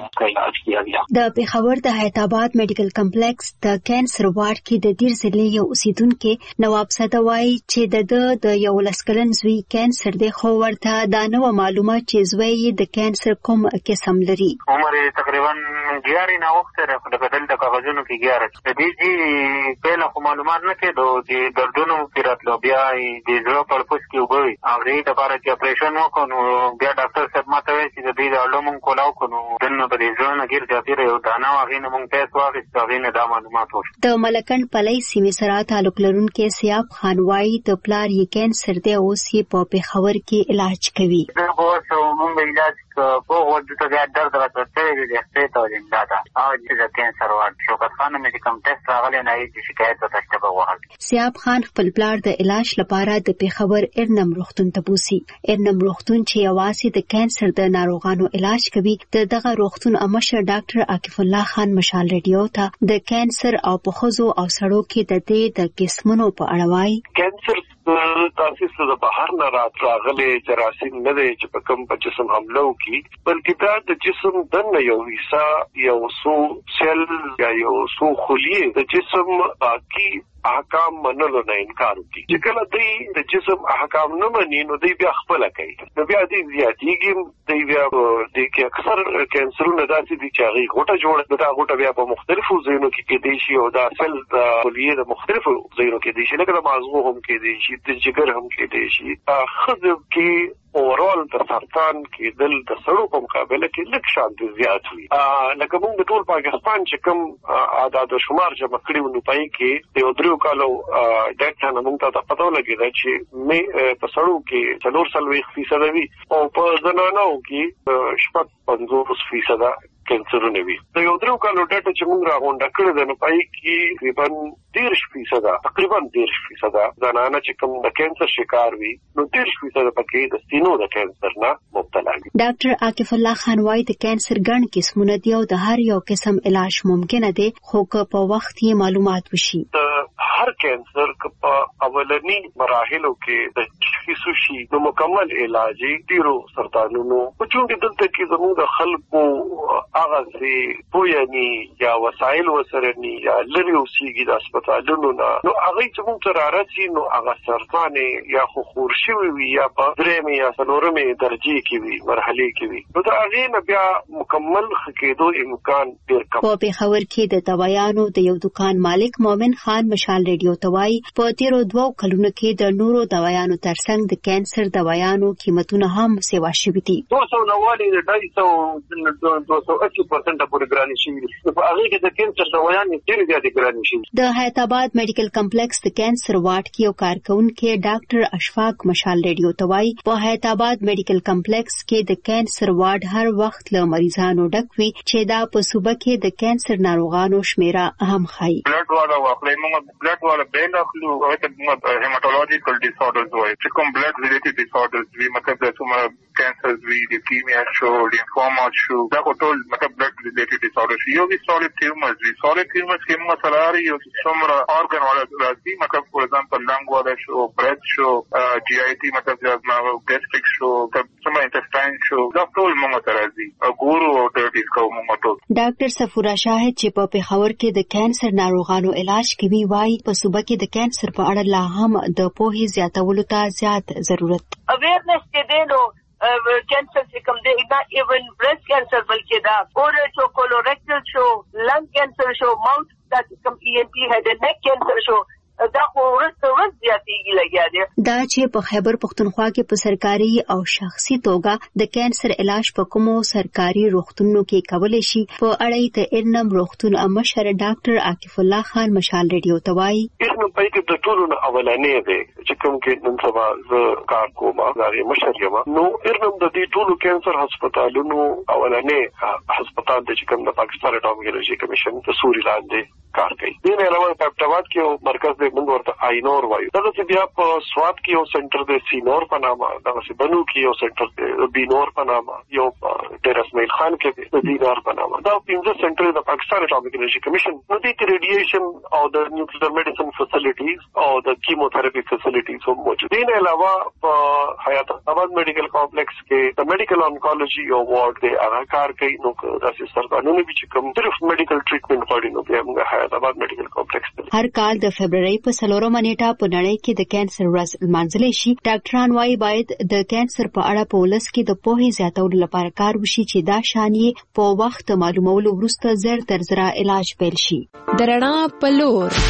د پیښور د حیات آباد میډیکل کمپلیکس د کینسر وارډ کې د ډیر ځلې یو اوسیدونکو نواب صدا وایي چې د یو لسکلن زوی کینسر دی، خو ورته دا نو معلومات چې زوی د کینسر کوم قسم لري. عمر تقریبا 11 نه وخت سره د بدل د کاغذونو کې 11 د دې چې په خو معلومات نه کېدو چې دردونو پیراتلو بیا د زړه په پوس کې وګوري هغه د لپاره چې اپریشن وکړو. بیا ډاکټر صاحب ماته وایي چې د دې علوم کولاو کړو دنه به ځړ نه ګیر ځاتې یو دانا هغه نه مونږ ته واغست هغه نه دا معلومات وشو. د ملکن پلي سیمې سره تعلق لرونکو سیاب خان وایي د پلار یې کینسر دی او سی په پیښور کې علاج کوي. اوس مونږ علاج په وخت ته درد راځي د احتیاط او امداد او د کینسر وارډ شوکت خان میډیکل ټیسټ راغلی نه چې شکایت وکړه وغوښتل. سیاب خان خپل پلار د علاج لپاره د پیښور ارنم روغتون ته بوسي. ارنم روغتون چې یوازې د کینسر د ناروغانو علاج کوي. دغه روغتون امشر ډاکټر عاکف الله خان مشال رادیو ته د کینسر او په خزو او سړو کې د دې د قسمونو په اړه وایي. کینسر تاسیس د بهر نه راغلي جراثیم نه دی چې په کوم په جسم حمله وکړي، بلکې دا د جسم دننه یو حصہ یو څو سیل یا یو څو خلیې د جسم باقي احکام منلو نه انکار کوي. چې کله دوی د جسم احکام نه مني نو دوی بیا خپل کوي. نو بیا دوی زیاتېږي. دوی بیا د کې اکثر کینسرونه داسې دي چې هغه غوټه جوړه دا غوټه بیا په مختلفو ځایونو کې کېدای شي او دا سل د خلیې د مختلفو ځایونو کې کېدای شي، لکه د مغزو هم کېدای شي، د جګر هم کېدای شي. خزو کې اورال د سرطان کې دل د سړو په مقابله کې لږ شان زیات وي. لکه موږ د ټول پاکستان چې کوم عدد شمار جمع کړي ونو پای کې د 3 کالو ډاټا نه موږ ته پته ولګیدا چې مې په سړو کې 4.4% وي او په زنانو کې 50% کینسرونه وي. د یو درو کالو ډاټا چې موږ راغونډه کړې ده نو پای کې تقریبا 30% زنانه چې کوم د کینسر شکار وي نو 30% پکې د سینو د کینسر نه مبتلا وي. ډاکټر عاکف الله خان وايي د کینسر ګڼ قسمونه دي او د هر یو قسم علاج ممکن دی خو که په وخت یې معلومات وشي. هر کینسر که په اولنی مراحلو کې د تشخیص شي نو مکمل علاج ډیرو سرطانونو په چونګې دلته کې زموږ د خلکو هغه سي پویني یا وسایل وسرني یا لري اوسېږي د هسپتالونو نه نو هغه چې موږ ته راځي نو هغه سرطان یا خو خورشوي وي یا په درېمې یا څلورمې درجه کې وي مرحله کې وي نو دا هغه نه بیا مکمل خکېدو امکان ډیر کم. په پیښور کې د دوايانو د یو دکان مالک مومن خان مشال ریډیو توای په تیرو 2 کلونو کې د نورو دوايانو ترڅنګ د کینسر دوايانو قیمتونه هم سیوا شوي دي. 290 د 280% پورې ګرانې شوي دي. په هغه کې د کینسر دوايانې ډېرې زیاتې ګرانې شوي. د حیات آباد میډیکل کمپلیکس د کینسر وارډ کې یو کارکونکو ډاکټر اشفاق مشال ریډیو توای په حیات آباد میډیکل کمپلیکس کې د کینسر وارډ هر وخت له مریضانو ډک وي چې دا په صوبه کې د کینسر ناروغانو شمیره هم ښایي. بلډ والا واخلئ موږ بلډ والا بیل اخلو او ته موږ هیماتولوژیکل ډیساردرز وایي چې کوم بلډ ریلیټډ ډیساردرز وي مطلب د څومره کینسر وي لیوکیمیا شو لیمفوما شو دا ټول مطلب بلډ ریلیټډ ډیساردرز یو وی سالید ټیومرز وي سالید ټیومرز کې موږ سره لري یو څومره اورګان والا راځي مطلب فور ایگزامپل لنګ والا شو برث شو جی آی ټي مطلب ګیسټریک شو څومره انټسټاین شو دا ټول موږ سره راځي ګورو او ډیټیز کوو موږ ټول. ډاکټر صفورا شاهد چې په پیښور کې د کینسر ناروغانو علاج کوي وايي په صوبه کې د کینسر په اړه لا هم د پوهې زیاتولو ته زیات ضرورت. اویرنس کې دی نو کینسر چې کوم دی نه ایون برست کینسر بلکې دا اورل شو کولوریکټل شو لنګ کینسر شو ماوث دا کوم ای ان ټي هډ نیک کینسر شو دا ورځ زیاتېږي لګیا دی. دا چې په خیبر پښتونخوا کې په سرکاري او شخصي توګه د کینسر علاج په کومو سرکاري روغتونونو کې کولای شي په اړه ته ارنم روغتون مشر ډاکټر عاکف الله خان مشال ریډیو توای ارنم په کې د ټولو اولانې دی چې کوم کې نن سبا ز کار کوم هغه مشر یم نو ارنم د دې ټولو کینسر هسپتالونو اولانې هسپتال د چې کوم د پاکستان اټومیولوژي کمیشن د سوري لاندې کار کوي. دې نه علاوه په پټاوات کې یو مرکز دی موږ ورته آینور وایو. دغه چې بیا په سواد کې یو سنټر دی سینور په نامه دغه چې بنو کې یو سنټر دی بینور په نامه یو ډیر اسماعیل خان کې دی دینار په نامه دا 15 سنټر د پاکستان اټومیولوژي کمیشن نو د ریډییشن او د نیوکلییر میډیسن فیسیلیټیز او د کیموثيراپي فیسیلیټیز هم موجود دي. نه علاوه په حیات آباد میډیکل کمپلیکس کې د میډیکل انکولوژي یو وارډ دی هغه کار کوي نو د سرطانونو چې کوم صرف میډیکل ټریټمنټ غواړي نو بیا موږ حیات آباد میډیکل کمپلیکس هر کال د فبرवरी په 4مه نیټه په نړۍ کې د کینسر ورځ لمانځل شي. ډاکټران وايي باید د کینسر په اړه په ولس کې د پوهې زیاتولو لپاره کار وشي چې دا شانې په وخت معلومولو وروسته زر تر زر علاج پیل شي. درنا پلور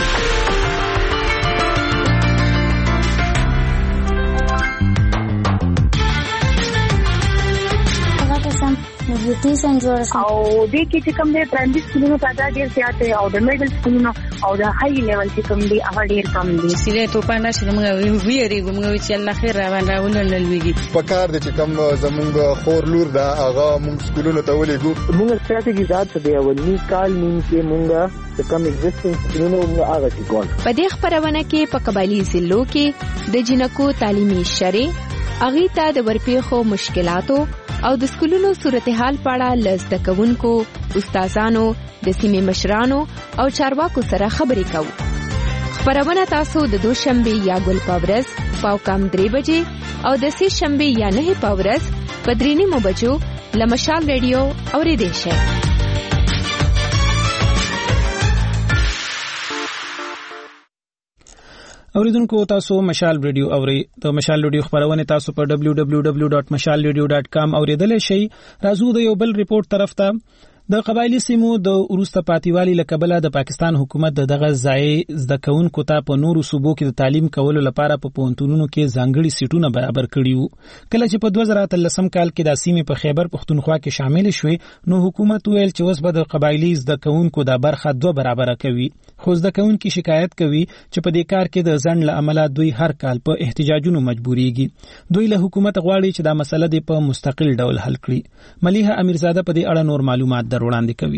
نیوټریشن جوړ شي او د کې چې کوم د پرایمري سکولونو تعداد ډیر زیات دی او د میډل سکولونو او د هاي لیول چې کوم دی هغه ډیر کم دي. سیله ته پانا چې موږ ویریږو موږ چې الله خیر راوړل لويږي په کار د چې کوم زمونږ خور لور دا هغه موږ سکولونو ته ولېګو موږ ستراتیژي ذات دی اولنی کال نیم کې موږ د کوم ایگزیسټنګ سکولونو موږ هغه چې کول په دې خبرونه کې په قبایلی ضلعو کې د جنکو تعلیمي شری اغي ته د ورپېخو مشکلاتو او د سکولونو صورتحال په اړه لزده کوونکو استادانو د سیمې مشرانو او چارواکو سره خبرې کوو. خبرونه تاسو د دوشنبه یا ګل پاورز پاو کم 3 بجې او د سې شنبه یا 9 پاورز په 3 بجو لمشال ریډیو اوریدئ شئ. اوریدونکو تاسو مشال ریډیو اوري د مشال ریډیو خبرونه تاسو په www.mashalradio.com اوریدلای شئ. راځو د یو بل ریپورت طرف ته. د قبایلی سیمو د وروسته پاتېوالي له کبله د پاکستان حکومت دغه ځای زده کوونکو ته په نورو صوبو کې د تعلیم کولو لپاره په پوهنتونونو کې ځانګړي سیټونه برابر کړي وو. کله چې په 2013 کال کې د سیمې په خیبر پښتونخوا کې شامل شوې نو حکومت ویل چې اوس به د قبایلی زده کوونکو د برخه 2 برابر کوي. خو زده کوونکي شکایت کوي چې په دې کار کې د ځنډ له امله دوی هر کال په احتجاجونو مجبوريږي. دوی له حکومت غواړي چې دا مسله د په مستقل ډول حل کړي. ملیحه امیرزاده په دې اړه نور معلومات وړاندې کوي.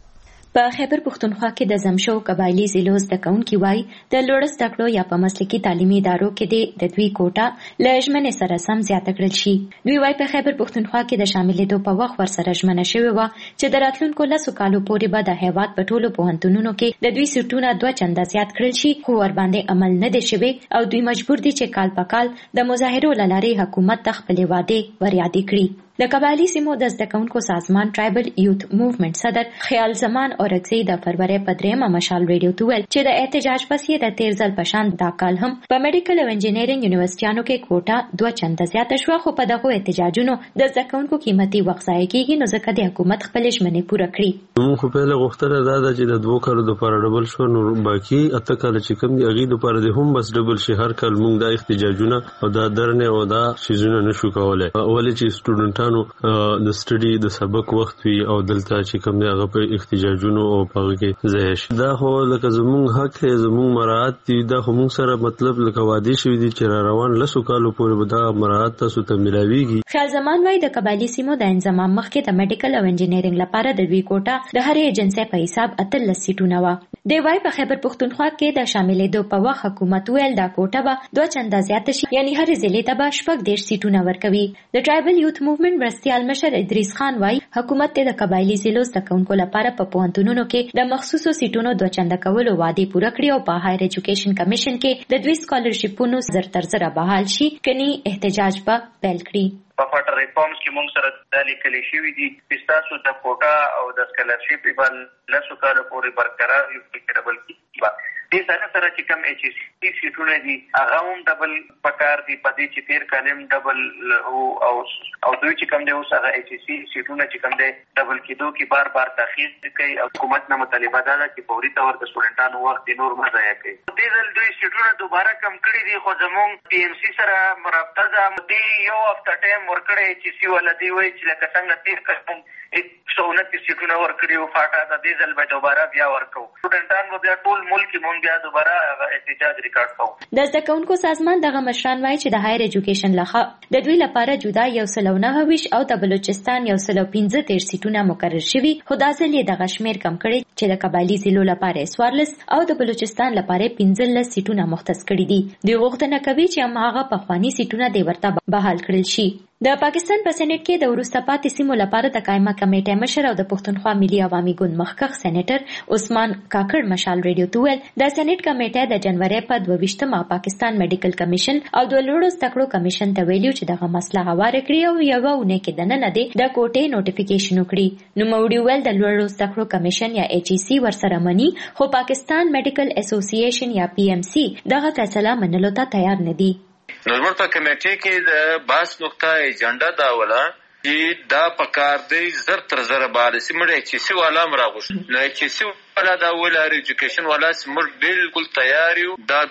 په خیبر پښتونخوا کې د زمشو قبایلی ضلعو زده کوونکي وایي د لوړ زده کړو یا په مسلکي تعلیمي ادارو کې د دوی کوټه له ژمنې سره سم زیاته کړل شي. دوی وایي په خیبر پښتونخوا کې د شاملېدو په وخت ورسره ژمنه شوې وه چې د راتلونکو 10 کالو پورې به د هیواد په ټولو پوهنتونونو کې د دوی سیټونه 2 چنده زیات کړل شي، خو ورباندې عمل نه دی شوی او دوی مجبور دي چې کال په کال د مظاهرو له لارې حکومت ته خپلې وعدې وریادې کړي. د قبایلی سیمو د زده کوونکو سازمان ټرایبل یوت موومنټ صدر خیال زمان اورکزی د فروری په 3 مشال ریډیو ته ویل چې د احتجاج پس یې د 13 ځل په شان دا کال هم په میډیکل او انجینرینګ یونیورسيټیانو کې کوټه 2 چنده زیاته شوه، خو په دغه احتجاجونو د زده کوونکو قیمتي وخت ضایع کیږي، نو ځکه د حکومت خپل ژمنې پوره کړي. موږ خو په لغښتنه دا ده چې د 2 کالو لپاره ډبل شو، نو باقي اته کال چې کوم دی اغي لپاره د هم بس ډبل شي. هر کال موږ د احتجاجونه او د درنه او د شیزونه نشو کولای. اول چې سټوډنټانو د سټډي د سبق وخت وي او دلته چې کوم دی هغه په احتجاجونو او په کې ځای شي. دا خو لکه زموږ حق دی، زموږ مراعات دي. دا خو موږ سره مطلب لکه وادي شوی دي چې روان 10 کالو پورې به دا مراعات تاسو ته ملاويږي. خیال زمان وايي د قبایلی سیمو د انضمام مخکې د میډیکل او انجینرینګ لپاره د دوی کوټه د هرې ایجنسۍ په حساب 13 سیټونه وه. دی وايي په خیبر پښتونخوا کې د شاملېدو په وخت حکومت ویل دا کوټه به 2 چنده زیاته شي، یعنی هرې ضلع ته به 14 سیټونه ورکوي. د ټرایبل یوت موومنټ مرستیال مشر ادریس خان وايي حکومت ته د قبایلی ضلعو زده کوونکو لپاره په پوهنتونونو کې د مخصوصو سیټونو 2 چنده کولو وعدې پوره کړې او په هایر ایجوکیشن کمیشن کې د دوی سکالرشیپونو زر تر زر بحال شي، کني احتجاج به پیل کړي. په فټر ریفارمز کې موږ سره د لیکلي شوی دي چې تاسو د کوټا او د سکالرشیپ په 10 کال پورې برقرار یو ډبل کیږي. دې سره چې کوم ایچ اس سی سیټونه دي هغه هم ډبل پکار دي، په دې چې 13 کالم ډبل او دوی چې کوم دی اوس هغه ایچ اس سی سیټونه چې کوم دی ډبل کېدو کې بار بار تاخير کوي. حکومت نه مطالبه ده چې فوري تور د سټوډنټانو وخت نور نه ضایع کوي. دې ځل دوی سیټونه دوباره کم کړي دي، خو زموږ پی ام سی سره مرابطه ده. دې یو هفته ټایم ورکړی ایچ اس سی ولدي وایي چې لکه څنګه 13 کال 129 سیټونه ورکړي او فاټا د دې ځل به دوباره بیا ورکو. سټوډنټان به بیا ټول ملک مونږ بیا دوباره احتجاج ریکارډ کوو. د زده کوونکو سازمان دغه مشران وایي چې د هایر ایجوکیشن لخوا د دوی لپاره جدا 129 او د بلوچستان 115 سیټونه مقرر شوي، خو دا ځل یې دغه شمیر کم کړی چې د قبایلی ضلعو لپاره 14 او د بلوچستان لپاره 15 سیټونه مختص کړي دي. دوی غوښتنه کوي چې هماغه پخوانی سیټونه د ورته بحال کړل شي. د پاکستان په سېنات کې د وروسته پاتې سیمو لپاره د قائمه کمیټې مشر او د پښتونخوا ملي عوامي ګوند مخکښ سېنیټر عثمان کاکړ مشال ریډیو ته ویل د سېنات کمیټې د جنوري په 22مه پاکستان میډیکل کمیشن او د لوړو زده کړو کمیشن ته ویلو چې دغه مسله هواره کړي او یو ونه کې دننه دی د کوټې نوټیفیکیشن وکړي. نو موړي ول د لوړو زده کړو کمیشن یا ایچ ای سی ورسره مني، خو پاکستان میډیکل اسوسییشن یا پی ام سی دغه فیصله منلو ته تیار نه دي. نورمال په کمیټې کې د باس نقطه ایجنډا دا ولا چې دا پکار دی زر تر زر بار سیمړ ایچ سی والا مراغوش نو ایچ سی والا دا ولر ایجوکیشن والا سیمړ بالکل تیار یو. دا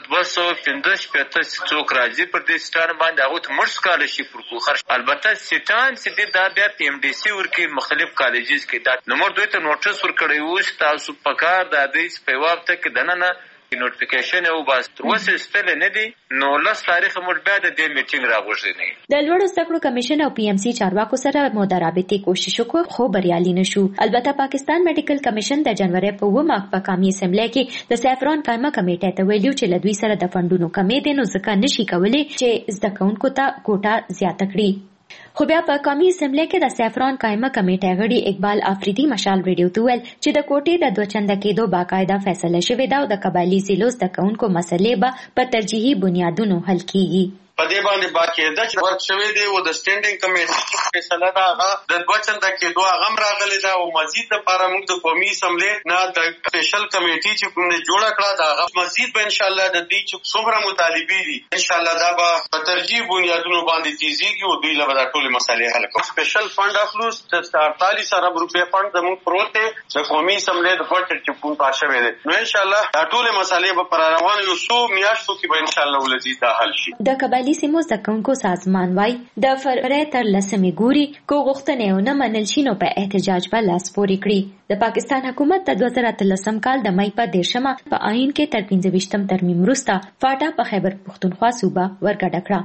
215 څوک راځي پر دې سټار باندې هغه ته مرس کالشپ ورکو خرج. البته سټان چې دا بیا پی ام ډی سی ورکی مختلف کالجز کې دا نمبر 2 ته نوټس ورکړی وو چې تاسو پکار د دې په وخت کې دننه نوټیفیکیشن او بس وسه ستل نه دي. نو لاس تاریخ مر بعد د میټینګ راغوښتي نه. د لوړو زده کړو کمیشن او پی ام سی چارواکو سره مداربتي کوشش وکړو خو بریالي نشو. البته پاکستان میډیکل کمیشن د جنوري په 9 په قومي اسمبلی کې د سیفران قائمه کمیټې ته ویلو چې لدوی سره د فندونو کمې دي، نو ځکه نشي کولای چې زده کوونکو ته کوټه زیاته کړي. خو بیا په قومي اسمبلی کې د سیفران قائمه کمیټې غړي اقبال افریدي مشال ریډیو ته ویل چې د کوټې د 2 چنده کېدو باقاعده فیصله شوې ده او د قبایلی ضلعو زده کوونکو مسلې به په ترجیحي بنیادونو حل کیږي. په دې باندې باقاعده چې ورک شوی دی او د سټینډینګ کمیټې فیصله دا هغه د 2 چنده کېدو هغه راغلی دا او مزید لپاره موږ د قومي اسمبلی نه د سپیشل کمیټې چې کوم نه جوړ کړه دا هغه مزید به ان شاء الله د دې چې څومره مطالبه دي ان شاء الله دا به په ترجیح بنیادونو باندې تیزیږي او دوی له دا ټول مسالې حل کوي. سپیشل فند اف لوس د 48 ارب روپیا فند زموږ پروت دی د قومي اسمبلی د بجټ چې کوم پاشه وي نو ان شاء الله دا ټول مسالې به پر روان یو څو میاشتو کې به ان شاء الله ولدي دا حل شي. د قبایلی سیمو زکونکو سازمان وايي د فروری تر 10 ګوري کو غوښتنې نه منل شي نو په احتجاج به لاس پورې کړي. د پاکستان حکومت د 2013 کال د مئی په 10مه په آئین کې تر 15 ترمیم وروسته فاټا په خیبر پختونخوا صوبه ورګډه کړه.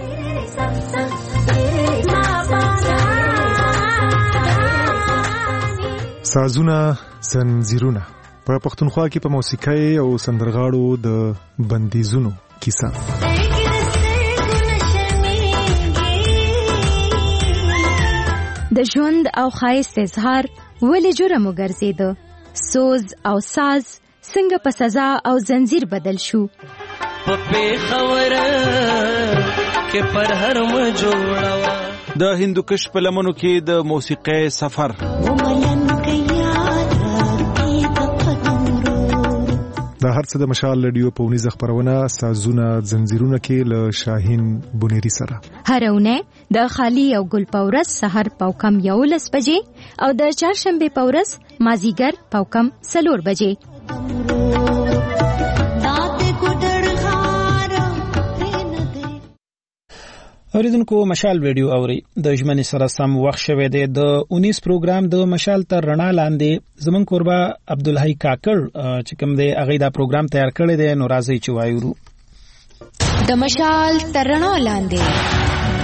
سازونه زنجیرونه په پښتونخوا کې په موسیقۍ او سندرغاړو د بندیزونو کیسه. د ژوند او ښایست اظهار ولې جرم وګرځیده؟ سوز او ساز څنګه په سزا او زنجیر بدل شو؟ په خبره کې پر هر م جوړوا د هندوکش په لمنو کې د موسیقۍ سفر. دا هر څه د مشال رادیو په ونیزه خبرونه سازونه زنجیرونه کې له شاهین بنيري سره هرونه د خالی او ګل پورس سحر پاوکم 11 بجې او د چهارشنبه پورس مازیګر پاوکم 4 بجې. اوریدونکو مشال ویډیو اوري د ژمنې سره سم وخت شوه د 19 پروګرام د مشال تر رڼا لاندې زمون قربا عبدالحی کاکړ چې کوم دی هغه دا پروګرام تیار کړی دی نو راځي چې وایو د مشال تر رڼا لاندې.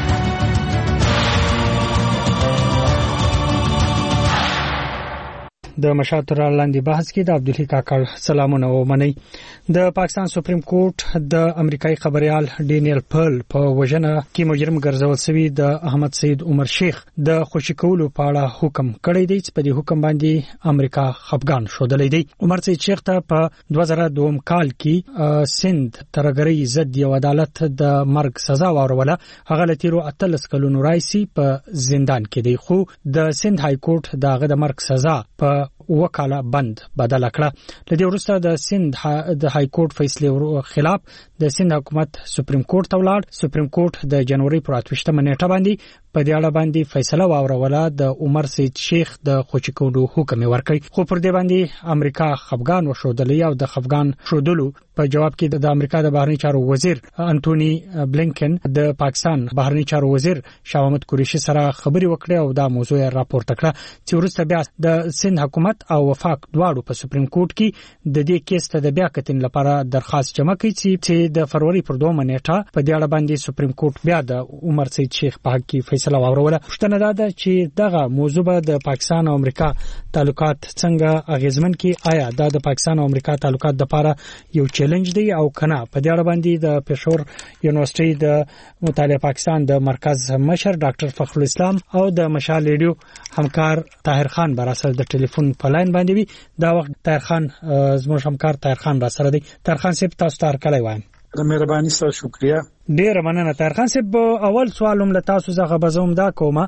د مشال تر رڼا لاندې بحث کې د عبدالحی کاکړ سلامونه ومني. د پاکستان سپریم کورټ د امریکایي خبريال ډینیل پرل په وژنه کې مجرم ګرځول شوی د احمد سید عمر شیخ د خوشی کولو په اړه حکم کړی دی چې په دې حکم باندې امریکا خفګان شودلې دی. عمر سید شیخ ته په 2002 کال کې سند ترګری ضد یو عدالت د مرګ سزا وروله. هغه لتیرو 18 کلونو راځي په زندان کې دی خو د سند های کورټ دغه د مرګ سزا په وکاله بند بدل کړه. لدې وروسته د سند د های کورټ فیصله خلاف د سند حکومت سپریم کورټ ته ولاړ. سپریم کورټ د جنوري پر 28 نیټه باندې په دې اړه باندې فیصله واوروله. د عمر سید شیخ د خوشی کولو حکم ورکړ خو پر دې باندې امریکا خفګان وشودلې او د خفګان شودلو په جواب کې د امریکا د بهرنی چارو وزیر انټونی بلینکن د پاکستان بهرنی چارو وزیر شاه محمود قریشي سره خبري وکړه او دا موضوع راپورته کړه چې وروسته بیا د سند حکومت او وفاق دواړو په سپریم کورټ کې د دې کیس ته د بیا کتنې لپاره درخواست جمع کړي چې د فروری پر 2 نیټه په دې اړه باندې سپریم کورټ بیا د عمر سید شیخ په حق کې فیصله واوروله. پښتنه ده چې دغه موضوع به د پاکستان او امریکا تعلقات څنګه اغیزمن کې آیا د پاکستان او امریکا تعلقات لپاره یو چیلنج دی او کنه. په دې اړه باندې د پېښور یونیورسيټي د مطالعه پاکستان د مرکز مشر ډاکټر فخر الاسلام او د مشال ریډیو همکار طاهر خان براسل د ټلیفون په لاین باندې وي. دا وخت طاهر خان زموږ همکار طاهر خان را سره دی. طاهر خان صاحب تاسو ته کله وایم مهرباني سره شکریا. ډیر مننه طاهر خان صاحب. اول سوالوم له تاسو څخه بزوم دا کومه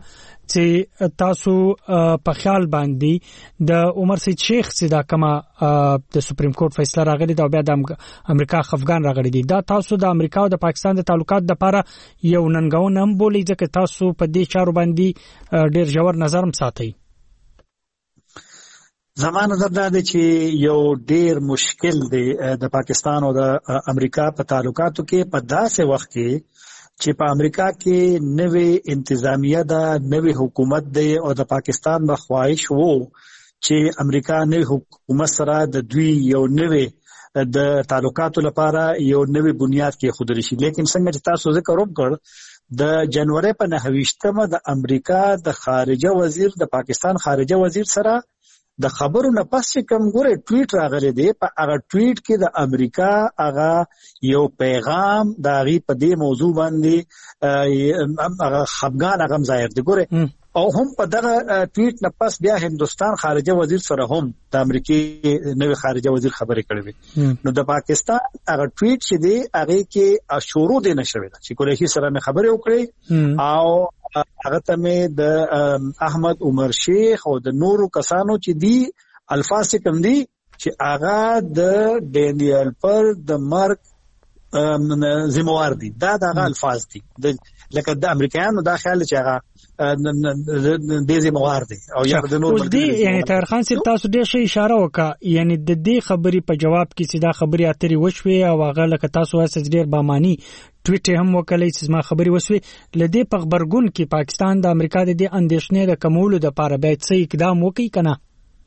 چې تاسو په خیال باندې د عمر سید شیخ چې دا کومه د سپریم کورټ فیصله راغلی دا بیا د امریکا خفګان راغلی دی دا تاسو د امریکا او د پاکستان د تعلقات لپاره یو ننګون هم بولئ ځکه تاسو په دې چارو باندې ډیر ژور نظر هم ساتئ. زمانه نظر دا دی چې یو ډیر مشکل دی د پاکستان او د امریکا په تعلقاتو کې په داسې وخت کې چې په امریکا کې نوې انتظامیه ده نوې حکومت دی او د پاکستان به خواهش وو چې امریکا نوې حکومت سره د دوی یو نوې د تعلقاتو لپاره یو نوې بنیاد کې خودري شي. لیکن څنګه چې تاسو ذکر وکړ د جنوري په 29مه د امریکا د خارجه وزیر د پاکستان خارجه وزیر سره د خبرو نه پس چې کوم ګوره ټویټ راغلی دی په هغه ټویټ کې د امریکا هغه یو پیغام د غي په دې موضوع باندې هغه خفګان هغه ظاهر دی. ګوره او هم په دغه ټویټ نه پس بیا هندستان خارجه وزیر سره هم د امریکای نوې خارجه وزیر خبرې کړې نو د پاکستان هغه ټویټ چې دی هغه کې شروع دی نشوي چې قریشي سره مې خبرې وکړې او هغه ته مې د احمد عمر شیخ او د نورو کسانو چې دی الفاظ کوم دي چې هغه د ډینیل پر د مرګ ذمہوار دي دا دغه الفاظ دي لکه د امریکایانو دا خیال چې هغه د ذمہوار دي او یا د نور ملګری یعنی طاهر خان صاحب تاسو ډېر شي اشاره وکړه یعنی د دې خبرې په جواب کې چې دا خبرې اترې وشوي او هغه لکه تاسو وایي ډېر بامانی ټویټ هم وکړی چې ما خبرې وشوي لدې په خبرګون کې پاکستان د امریکا د دې اندېښنې د کمولو لپاره باید څه اقدام وکړي کنه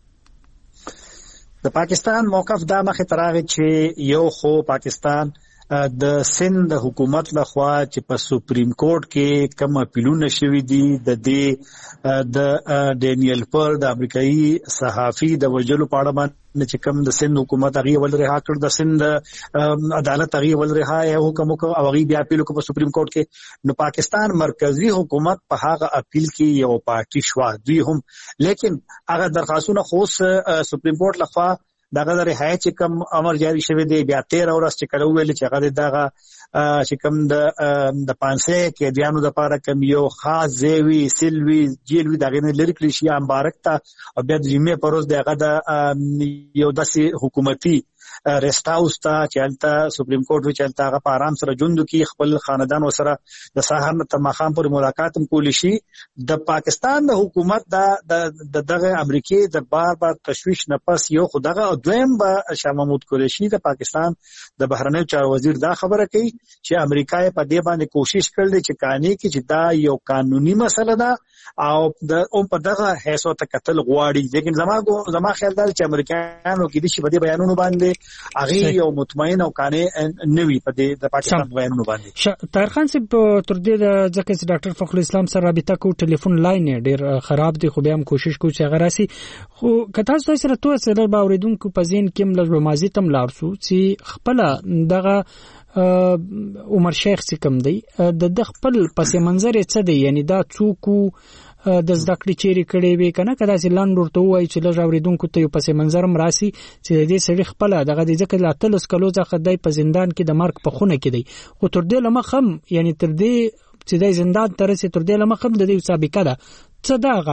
د پاکستان موقف دا مخه تراغه چې یو خو پاکستان د سند حکومت لخوا چې په سپریم کورټ کې کوم اپیلونه شوي دي د دې د ډینیل پر د امریکایي صحافي د وجلو په اړه باندې چې کوم د سند حکومت هغه ول رها کړ د سند عدالت هغه ول رها یو حکم او هغه بیا اپیل کو په سپریم کورټ کې نو پاکستان مرکزی حکومت په هغه اپیل کې یو پارټي شوا دوی هم لیکن هغه درخواستونه خو سپریم کورټ لخوا دغه د رهایی چې کوم امر جاری شوی دی بیا 13 ورځې چې کړه ویل چې هغه دغه چې کوم د پانسه کې دیانو د پاره کوم یو خاص زیوی سلوی جیلوی دغه نه لری کړی شي مبارک ته او بیا د جمعې پروز دغه د یو داسې حکومتي ریسټ هاوس ته چلته سپریم کورټ وی چلته هغه په آرام سره ژوند کوي خپل خاندان سره د سحر نه تر ماخام پر ملاقات هم کولی شي د پاکستان د حکومت د دغه امریکای د بار تشویش نه پس یو خدغه دویم به شاه محمود قریشي د پاکستان د بهرنیو چارو وزیر دا خبره کوي چې امریکای په دې باندې کوشش کړل چې کانی کې چې دا یو قانوني مسله ده او د په دغه هیڅ ته قتل غواړي لیکن زما خیال دا چې امریکایانو کې د شی په بیانونو باندې هغه یو مطمئن او کانه نوی په دې د پاکستان بیانونو باندې طاهر خان صاحب تر دې د ځکه چې ډاکټر فخر اسلام سره رابطه کو ټلیفون لاین ډیر خراب دی خو بیا هم کوشش کوو چې هغه راسي خو کته تاسو سره تو سره باوریدونکو په ځین کې مل مازی تم لارسو چې خپل دغه عمر شیخ سکم دی د خپل پس منظر څه دی یعنی دا څوک د زدکړې چیرې کړي وي کنه کدا چې لاند ورته وای چې لږ اوریدونکو ته یو پس منظر مراسي چې دې سړي خپل دغه د ځکه لا تلس کلو ځخه دای په زندان کې د مرګ په خونه کې دی او تر دې لمخم یعنی تر دې چې د زندان ترسه تر دې لمخم د دې سابقه ده څه داغه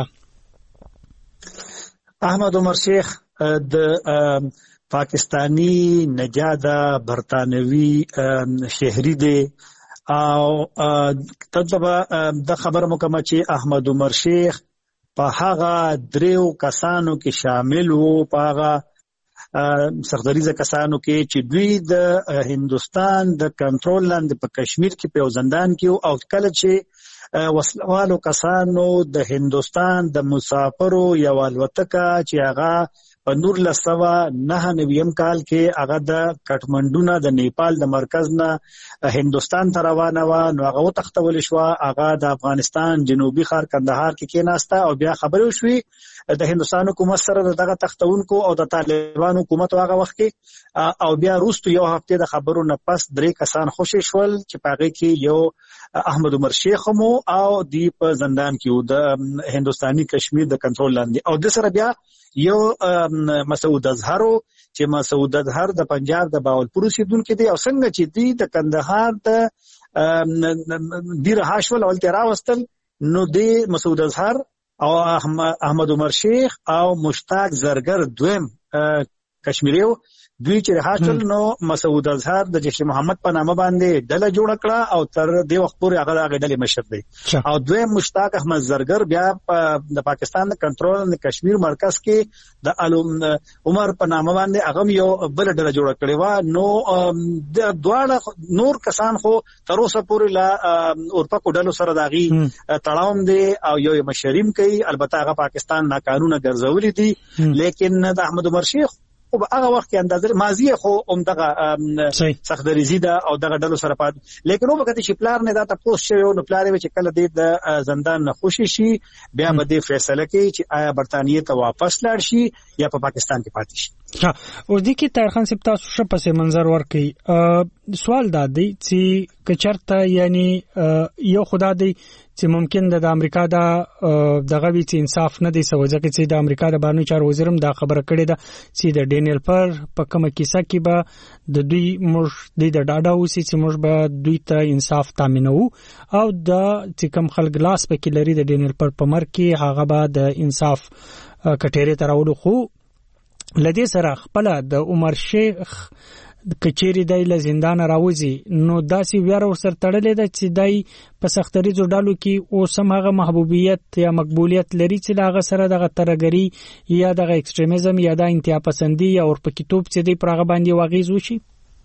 احمد عمر شیخ د پاکستانی نجاده برطانوي شهري دی او تطلب د خبر مکمل چې احمد عمر شیخ په هغه دریو کسانو کې شامل وو په هغه سختریزه کسانو کې چې دوی د هندستان د کنټرول لاندې په کشمیر کې په زندان کې او کله چې وسلوالو کسانو د هندستان د مسافرو یو الوتکه چې هغه په 1999 کال کې هغه د کټمنډو نه د نیپال د مرکز نه هندستان ته روانه و نو هغه تختول شو هغه د افغانستان جنوبي ښار کندهار کې کېناسته او بیا خبرو شوې د هندستان حکومت سره دغه تختونکو او د طالبان حکومت هغه وخت کې او بیا روستو یو هفته د خبرو نه پس درې کسان خوشی شول چې پاغه کې یو احمد عمر شیخ مو او دی په زندان کې د هندستاني کشمیر د کنټرول لاندې او د سره بیا یو مسعود اظهر چې مسعود اظهر د پنجاب د باولپور اوسیدونکو دی او څنګه چې دی د کندهار د ډیر هاشول اول تیرا وستل نو دی مسعود اظهر او احمد عمر شیخ او مشتاق زرگر دویم کشمیریو دوی چې هاشل نو مسعود اظهر د جیش محمد په نامه باندې ډله جوړ کړه او تر دې وخت پورې هغه ډلې مشر دی او دویم مشتاق احمد زرگر بیا د پاکستان د کنټرول د کشمیر مرکز کې د عمر په نامه باندې هغه یو بل ډله جوړ کړې و نو د دواړه نور کسان خو تر اوسه پورې لا اورپکو ډلو سره داغي تړاوم دی او یو مشریم کوي البته هغه پاکستان ناقانونه ګرځولې دي لیکن د احمد عمر شیخ او هغه وخت کې اندازې ماضی خو دغه سختریزي ده او دغه ډلو سره پات لیکن وو وخت چې پلان نه دا تاسو شوی نو پلان چې کله د زندان نه خوشي شي بیا به د فیصله کوي چې آیا برتانیې ته واپس لاړ شي یا په پاکستان کې پاتې شي او د کی طاهر خان صاحب تاسو شپه سه منظر ورکي سوال دا دی چې کچرته یعنی یو خدا دی چې ممکن د امریکا دغه وی چې انصاف نه دی سوځه کې چې د امریکا د بانوي چارو وزیرم دا خبره کړې ده چې د ډینیل پر په کومه کیسه کې به د دوی موږ د ډاډا اوسې چې موږ به دوی ته انصاف تامینو او د چې کوم خلک لاس پکې لري د ډینیل پر په مر کې هغه به د انصاف کټېره تراوړو خو لدې سره خپل د عمر شیخ کچېری دای له زندان راوځي نو داسې ویره ورسره تړلې ده چې دای په سختریزو ډالو کې او سمغه محبوبیت یا مقبولیت لري چې دغه سره دغه ترګری یا دغه ایکستریمیزم یا د انتها پسندي یا ور پکې توپ چې دی پرغه باندې واغیز وشي.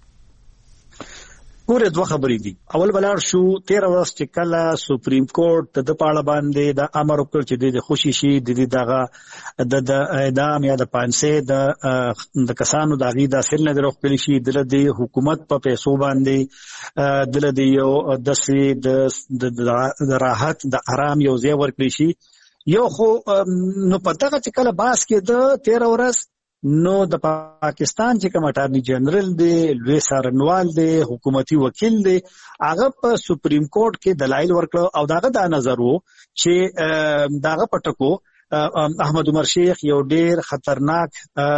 ګوره دوه خبرې دي. اول بلار شو 13 ورځ چې کله سپریم کورټ د پاړه باندې د امر وکړ چې د خوشي شي د دغه د اعدام یا د پانسه د کسانو د غیدا سل نه دروخ شي د حکومت په پیسو باندې د یو د راحت د آرام یو ځای ورکړي شي یو خو نو پته چې کله باس کې د 13 ورځ نو د پاکستان چې کوم اټارنی جنرال دی لوی سارنوال دی حکومتي وکیل دی هغه په سپریم کورټ کې دلایل ورکړ او داغه د نظر وو چې داغه پټکو احمد عمر شیخ یو ډیر خطرناک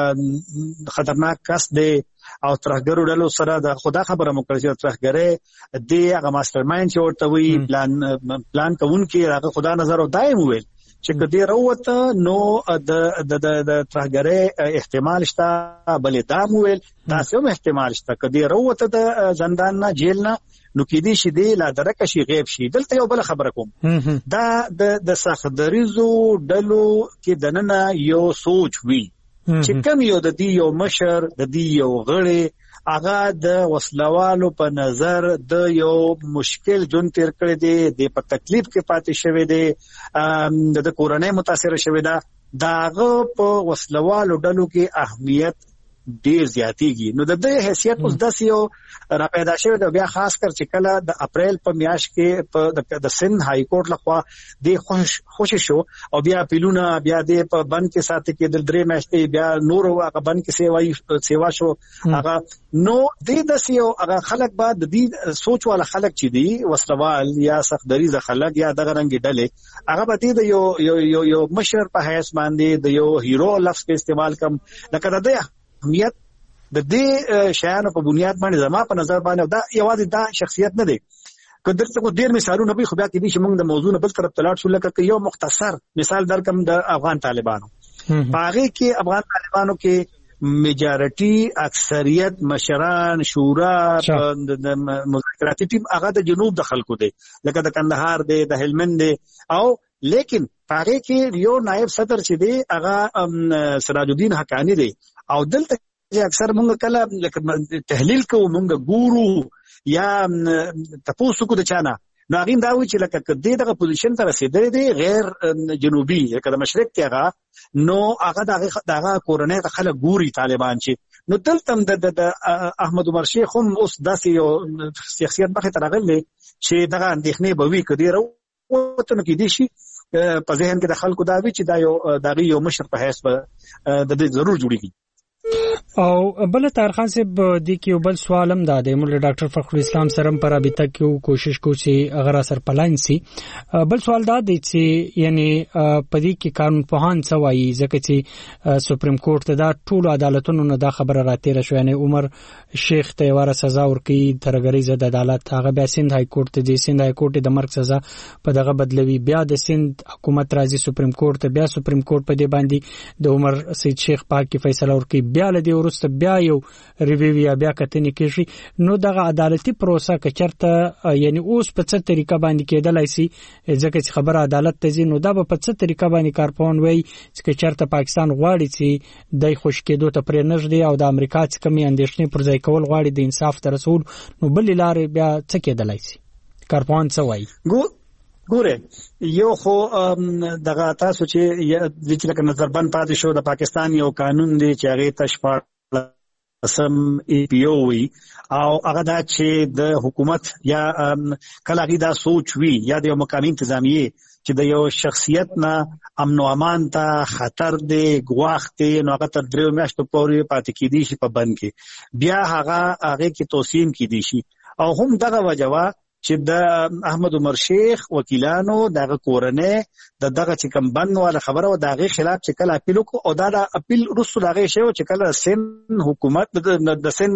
کس دی او ترهګرو ډلو سره د خدا خبره مکرسي ترهګره دی هغه ماستر مایند چې ورته وی پلان کوونکی هغه خدا نظر او دایم ویل چې کدی راوته نو د ترهګره احتمال شته بلې دام ویل تاسو هم احتمال شته کدی راوته د زندان نه جیل نه نو کېدی شي دی لا درکه شي غیب شي. دلته یو بل خبره کوم دا د سخدریزو ډلو کې دننه یو سوچ وی چې کوم یو د دې یو مشر د دې یو غړي هغه د وسلوالو په نظر د یو مشکل جون تیر کړی دی د په تکلیف کې پاتې شوی دی د کورنۍ متاثر شوی دا داغه په وسلوالو ډلو کې اهمیت ډیر زیاتیږي. نو د دې حیثیت اوس د سیو را پیدا شوی د بیا خاص کر چې کله د اپریل په میاشت کې په د سند های کورټ لخوا د خوشی شو او بیا پیلونه بیا د په بند کې ساتي کې د درې میاشتې بیا نور هغه بند کې سیوا شو هغه نو د سیو هغه خلک بعد د دې سوچ والا خلک چې دی وسلوال یا سخدریز خلک یا دغه رنګ ډلې هغه به د یو مشر په حیث باندې د یو هیرو لفظ په استعمال کم لکه د اهمیت د دې شیانو په بنیاد باندې زما په نظر باندې دا یوازې دا شخصیت نه دی. کدرته کو ډیر مثالونه به خو بیا کې دي چې موږ د موضوع نه بل طرف تلاړ شو لکه یو مختصر مثال درکم د افغان طالبانو باغې کې افغان طالبانو کې میجارټي اکثریت مشران شورا د مذاکراتي ټیم هغه د جنوب د خلکو دی لکه د کندهار دی د هلمند دی او لیکن باغې کې یو نائب صدر چې دی هغه سراج الدین حقانی دی او دلته اکثر مونږ کله تحلیل کوو مونږ ګورو یا تاسو کو د چانه نو هغه دا وی چې لکه دغه پوزیشن ته رسیدلې دی غیر جنوبي لکه د مشرق کې هغه نو هغه دغه کورنۍ خلک ګوري طالبان چې نو دلته د احمد عمر شیخ هم اوس داسې یو شخصیت مخه ترغلې چې دغه اندېښنې به وی کدي راوته نو کې دي شي په ذهن کې د خلکو دا وی چې دا یو دغه یو مشر په حیث به د ضرور جوړیږي. او بل تارخان صاحب د کیو بل سوالم دا د مولا ډاکټر فخر اسلام سرم پر ابته کیو کوشش کو چې اگر اثر پلاین سي بل سوال دا دی چې یعنی پدې کې قانون پوهان سوایي ځکه چې سپریم کورټ ته دا ټول عدالتونو نه دا خبره راتېره شو یعنی عمر شیخ ته واره سزا ورکړي ترګری زد عدالت هغه بیا سند های کورټ ته دي سند های کورټ د مرګ سزا په دغه بدلوي بیا د سند حکومت راځي سپریم کورټ ته بیا سپریم کورټ په دې باندې د عمر سید شیخ پاک کی فیصله ورکړي بیا لدی ورسته بیا یو ریویو یا بیا کتنې کیږي نو دغه عدالتي پروسه کچرته یعنی اوس په څه طریقه باندې کېدلای شي ځکه چې خبره عدالت ته ځي نو دا په څه طریقه باندې کارپون وای چې چرته پاکستان غواړي چې دای خوش کېدو ته پرې نږدې او د امریکا څخه کمی اندېښنې پر ځای کول غواړي د انصاف تر رسول نو بل لارې بیا څه کېدلای شي کارپون څه وای ګوره یو خو دغه تاسو چې لکه نظربند پاتې شو د پاکستان یو قانون دی چې هغه تشپاړ سم ای پی او وی او هغه دا چې د حکومت یا کله غي دا سوچ وی یا د مقامی انتظامیه چې د یو شخصیت نه امن او امان ته خطر دی ګواښ دی نو هغه تر 3 میاشتو پورې پاتې کیدی شي په بند کې بیا هغه کې توسیم کیدی شي او هم دغه وجوه چې د احمد عمر شیخ وکیلانو دغه کورنۍ دغه چې کم بند ولا خبره او دغه خلاف چې کله اپیل وکړو او دا اپیل رسو دغه شی چې کله سن حکومت د سن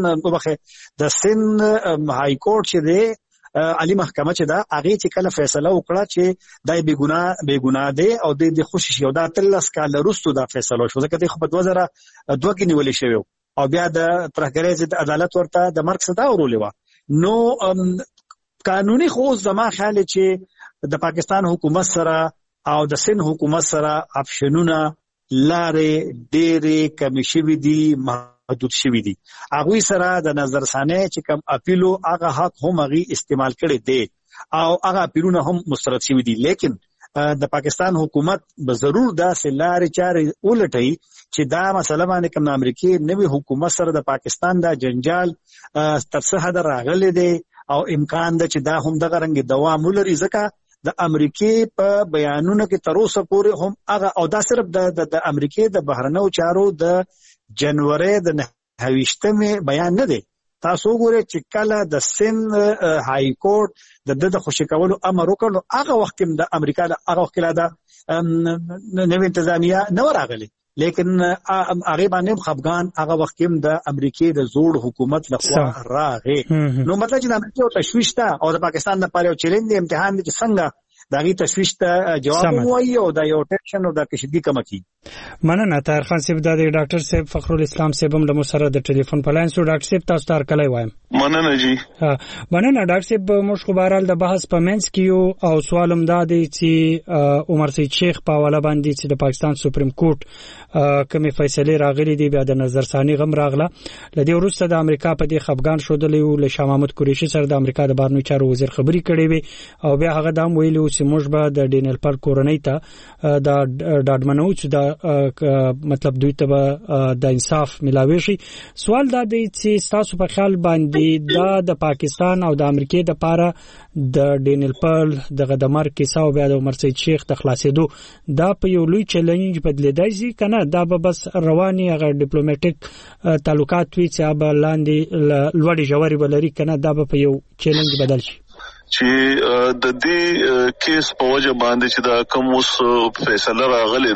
های کورټ چې دی علی محکمه چې دا هغه چې کله فیصله وکړه چې دای بیګناه دی او د خوشی او دا 13 کال وروسته دا فیصله شو ځکه خو په 2002 کې نیولې شوی او بیا د ترهګرۍ ضد عدالت ورته د مرګ صدا ورولې و نو قانوني خو زما خیال چې د پاکستان حکومت سره او د سند حکومت سره اپشنونه لارې ډېرې کمی شوي دي محدود شوي دي هغوی سره د نظرثانۍ چې کوم اپیلو هغه حق هم هغوی استعمال کړی دی او هغه اپیلونه هم مسترد شوي دي لیکن د پاکستان حکومت به ضرور داسې لارې چارې ولټوي چې دا مسله باندې کوم د امریکې نوي حکومت سره د پاکستان دا جنجال تر څه حده راغلی دی او امکان ده چې دا هم دغه رنګ دوام ولري ځکه د امریکې په بیانونو کې تر اوسه پورې هم هغه او دا صرف د امریکې د بهرنیو چارو د جنوري د 29 بیان نه دی تاسو ګورئ چې کله د سند های کورټ د خوشی کولو امر وکړ هغه وخت د امریکا هغه وخت د نوې انتظامیه نه راغلی لیکن هغه باندې خفغان هغه وخت هم د امریکای د زوړ حکومت لخوا راغې نو مطلب چې د امریکا تشویش ته او د پاکستان لپاره یو چیلنج دی امتحان دی چې څنګه دغه تشویش ته جواب وایي او د یو ټینشن او د کشدي کم کی مننه طاهر خان صاحب د ډاکټر صاحب فخر الاسلام صاحب هم له سره د ټلیفون په لاین سو ډاکټر صاحب تاسو ته کله وایم مننه جی مننه ډاکټر صاحب موږ خو بهرال د بحث په منځ کې یو او سوالم دا دی چې عمر سید شیخ په حواله باندې چې د پاکستان سپریم کورټ کومه فیصله راغلي دی بیا د نظرثاني غم راغله لدی وروسته د امریکا په دې خفغان شودلې او له شاه محمود قریشي سره د امریکا د بهرنیو چارو وزیر خبري کړې وي او بیا هغه دا ویلو چې موږ به د ډینیل پل کورنۍ ته د ډاډمنو چې د مطلب دوی ته د انصاف ملاوي شي سوال دا دی چې تاسو په خیال باندې د پاکستان او د امریکای د لپاره د ډینیل پل د غدمر کیسه او بیا د عمر سید شیخ د خلاصېدو دا په یو لوی چیلنج بدلیدای شي کنه دا به بس رواني هغه ډیپلوماټیک تعلقات وي چې به لاندې لوړی جوړي بلري کنه دا به په یو چیلنج بدل شي چې د دې کیس په وجه باندې چې دا کوم اوس فیصله راغلی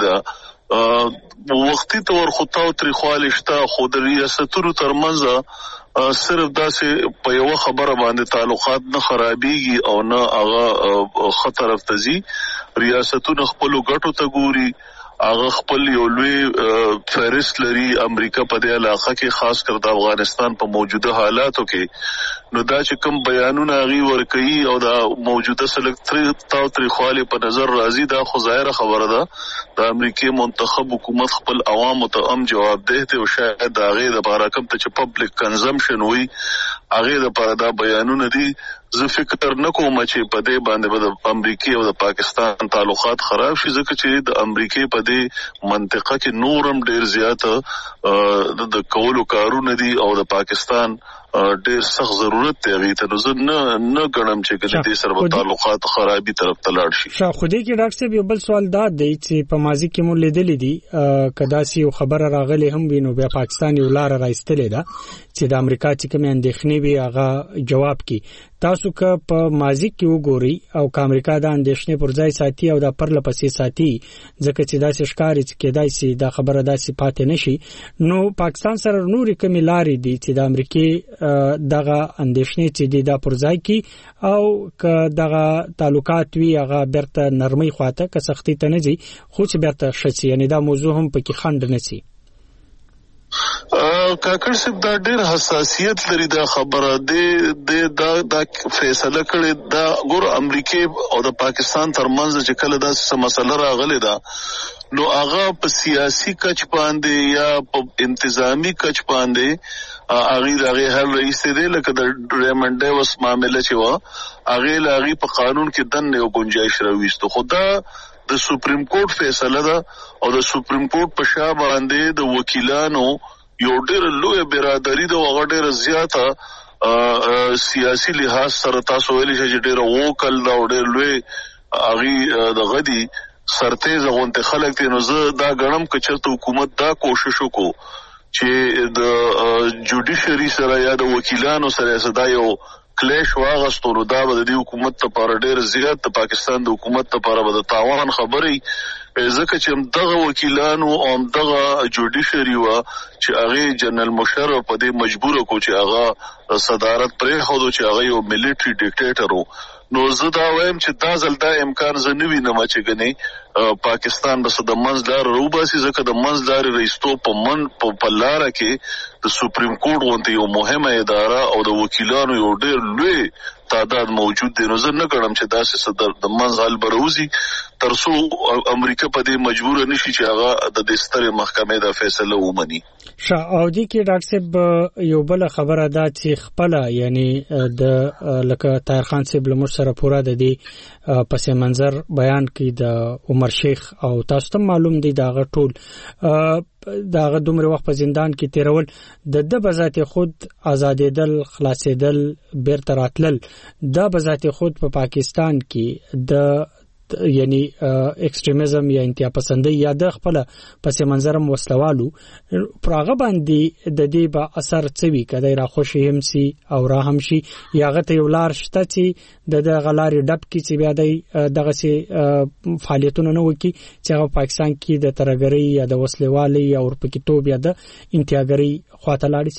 دا وختي تور خطاو تاریخوالي شته خو د ریاستونو ترمنځ صرف داسې په یو خبره باندې تعلقات نه خرابيږي او نه هغه خطر افتزي ریاستونو خپل ګټو ته ګوري هغه خپل یو لوی فهرست لري امریکا په دې علاقه کې خاص کر د افغانستان په موجوده حالاتو کې نو دا چې کوم بیانونه غي ورکوي او دا موجوده سلکټری تاریخوالي په نظر راځي دا خو ظاهره خبره ده د امریکای منتخب حکومت خپل عوام ته جواب ده او شاید دا غي د بارا کوم ته چې پبلک کنزمپشن وي هغه د پاره دا بیانونه دي زه فکر نکوم چې په دې باندې د امریکای او د پاکستان تعلقات خراب شي ځکه چې د امریکای په دې منطقه کې نورم ډیر زیاته د کولو کارونه دي او د پاکستان ډیر سخت ضرورت دی غي ته نه غنم چې کله دې سره تعلقات خرابي طرف ته لاړ شي شاه خو دې کې ډاکټر صاحب یو بل سوال دا دی چې په ماضي کې مو لیدل دي کدا سي خبره راغلي هم وینو بیا پاکستان یو لار راځتلې ده چې د امریکا چې کوم اندېښنې وي هغه جواب کی تاسو که په ماضي کې وګوري او که امریکا د اندېښنې پر ځای ساتي او د پرله پسې ساتي ځکه چې داسې ښکاري چې کېدای سي دا خبره داسې پاتې نشي نو پاکستان سره نوري کومې لارې دي چې د امریکای دغه اندېښنې چې د پر ځای کی او که دغه تعلقات وی هغه برته نرمي خواته که سختي ته نه دي خو چې برته شچي یعنی دا موضوع هم پکې خند نه سي کاکړ صاحب دا ډېر حساسیت لري دا خبره د فیصله کړي دا ګور امریکای او د پاکستان ترمنځ چې کله دا مسله راغله دا نو هغه په سیاسي کچ باندې یا په انتظامی کچ باندې هغه هر رئیس دی لکه د ریمنډ ډیوس معاملې چې و هغه په قانون کې دنه یو گنجائش راويستو خدا د سپریم کورټ فیصله ده او د سپریم کورټ په شا باندې د وکیلانو یو ډېر لوی برادری د وغه ډېر زیاته سیاسي لحاظ سره تاسو ویلي چې ډېر وکل دا ډېر لوی اغي د غدي سرتیز غونته خلک ته نو زه دا غنم کچرته حکومت دا کوشش وکړو چې د جوډیشري سره یا د وکیلانو سره صدا یو کلیش واغستو نو دا د حکومت لپاره ډېر زیات د پاکستان د حکومت لپاره به د تاوان خبري ځکه چې دغه وکیلانو او دغه جوډیشري وا چې هغه جنرال مشرف په دې مجبور کو چې هغه صدارت پرې خو چې هغه یو ملټری ډیکټیټر وو نو زه دا وایم چې دا ځل دا امکان زه نه وینم چې غني پاکستان بس د منځدار روباسي ځکه د منځدار رئیستو په لاره کې د سپریم کورټ غونډه یو مهمه اداره او د وکیلانو یو ډېر لوی تعداد موجود دی نو زه نه ګڼم چې داسې صدر د منځ حل بروزي ترڅو امریکا په دې مجبور نشي چې هغه د دستوري محکمې د فیصله ومني. او دي کې ډاکټر صاحب یو بل خبره ده چې خپل یعنی د لکه طاهر خان صاحب لمر سره پورا د دې پس منظر بیان کوي د عمر شیخ او تاسو ته معلوم دي دا ټول داغه دومره وخت په زندان کې تیرول د بذات خود آزادېدل خلاصېدل بیرته راتلل دا بذات خود په پاکستان کې د یعنی ایکستریمزم یا انتها پسندي یا د خپل پس منظرم وسلوالو پراغه باندې د دې با اثر څوي کله را خوشي هم سي او را هم شي یا غته یو لار شته چې د غلاري ډب کې چې بیا د دغه سي فعالیتونه نه وکي چې پاکستان کې د ترګري یا د وسلوالي او پکې توب یا د انتهاګري خواته لاړ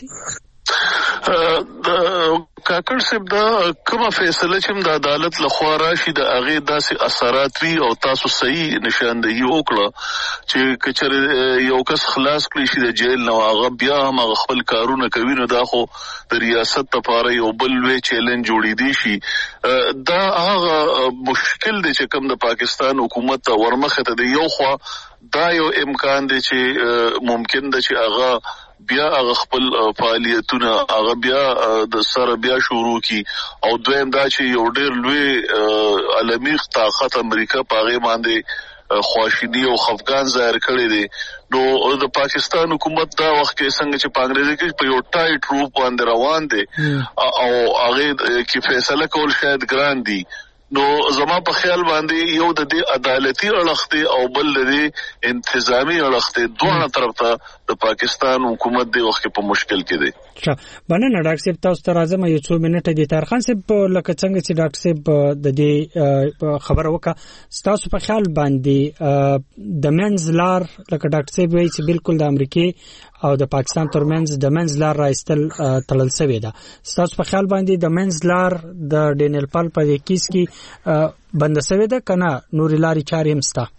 سي کاکړ صاحب دا کومه فیصله چې د عدالت لخوا راشي د هغه داسې اثرات وی او تاسو صحیح نشاندهي وکړه چې کچره یو کس خلاص کړي شي د جیل نو هغه بیا هم خپل کارونه کوي نو دا خو د ریاست لپاره یو بل وی چیلنج جوړې دي شي دا هغه مشکل دی چې کوم د پاکستان حکومت ورمخه ته دی یو خو دا یو امکان دی چې ممکن دی چې هغه بیا هغه خپل فعالیتونه هغه بیا د سره بیا شروع کی او دویم دا چې یو ډېر لوی عالمي طاقت امریکا پاغه باندې خواشینی او خفقان ظاهر کړی دی نو د پاکستان حکومت دا وخت کې څنګه چې په انګریزي کې په یو ټایټ روپ باندې روان دی او هغه کې فیصله کول شاید ګران دی نو زما په خیال باندې یو د دې عدالتي اړخته او بل د انتظامی اړخته دوه طرف ته د پاکستان حکومت د وخت په مشکل کې دی. باندې ډاکټر صاحب تاسو ته راځم یو څو منټه د طاهر خان صاحب لکه څنګه چې ډاکټر صاحب د دې خبره وکړه تاسو په خیال باندې د منځ لار لکه ډاکټر صاحب وایي چې بالکل د امریکای او د پاکستان ترمنځ د منځ لار راستل تړل شوی ده تاسو په خیال باندې د منځ لار د ډینل پال په کیس کې بند شوی ده کنه نور لاري چارې هم ستا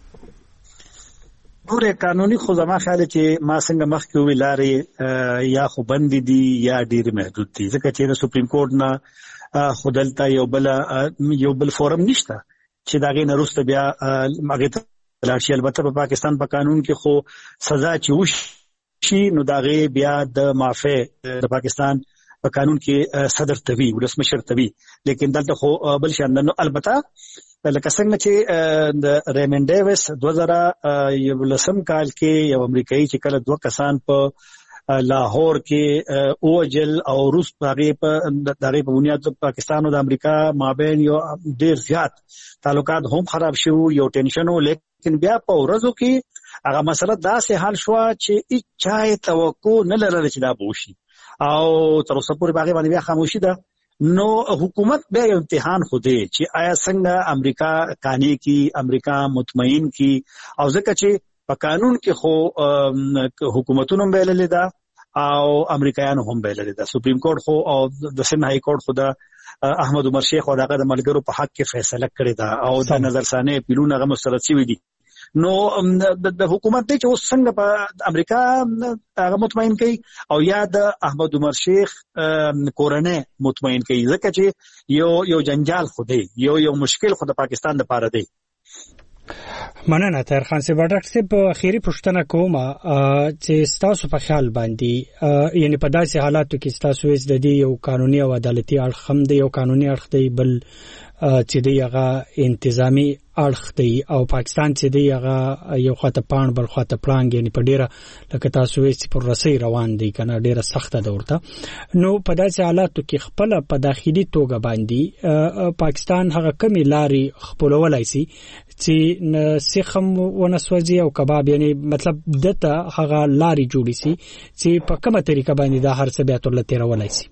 نور قانوني خو زما خیال چې ما څنګه مخکې ویلارې یا خو بند دي یا ډیر محدود دي ځکه چې د سپریم کورټ نه خودلته یو بل فورم نشته چې دا غي نه روسته بیا ماګه لارشي البته په پاکستان په قانون کې خو سزا چې شي نو داغه بیا د معافی د پاکستان په قانون کې صدر توی ولسمشر توی لیکن دلته خو بل شان نو البته لکه څنګه چې د ریمن ډیویس 2011 کال کې یو امریکایي چې کله دوه کسان په لاهور کې اوجل او روس په دغه بنیاد پاکستان او د امریکا مابین یو ډیر زیات تعلقات هم خراب شو یو ټینشن لیکن بیا په ورځو کې هغه مسله داسې حل شو چې اچای توقع نه لرل چې دا بوشي او تر اوسه پورې باغې باندې بیا خاموشي ده نو حکومت به امتحان خوده چې آیا څنګه امریکا قانوني کی امریکا مطمئن کی او ځکه چې په قانون کې خو حکومتونو بیلل ده او امریکایانو هم بیلل ده سپریم کورټ خو او د سن های کورټ خو ده احمد عمر شیخ او دغه د ملګرو په حق کې فیصله کړې ده او د نظرثانه پیلونه غو مسترد شوی دي نو د حکومت ته چې څنګه په امریکا هغه مطمئن کوي او یا د احمد عمر شیخ کورنه مطمئن کوي ځکه چې یو جنجال خو دی یو مشکل خو د پاکستان لپاره دی. مننه طاهر خان صاحب ډاکټر صاحب اخیری پوښتنه کوم چې تاسو په خیال باندې یعنی په داسې حالاتو کې تاسو د دې یو قانوني او عدالتي اړخ هم دی یو قانوني اړخ دی بل چې دی هغه انتظامی اړخ دی او پاکستان چې دی هغه یو خاطه پان بل خاطه پلان یعنی په ډیره لکه تاسو وایي چې پر رسۍ روان دی کنه ډیره سخته ده ورته نو په داسې حالاتو کې خپل په داخلي توګه باندې پاکستان هغه کمی لاري خپلولای شي چې سیخم ونسوځي او کباب یعنی مطلب دته هغه لاري جوړی شي چې په کومه طریقه باندې دا هر څه بیا تر لته ولای شي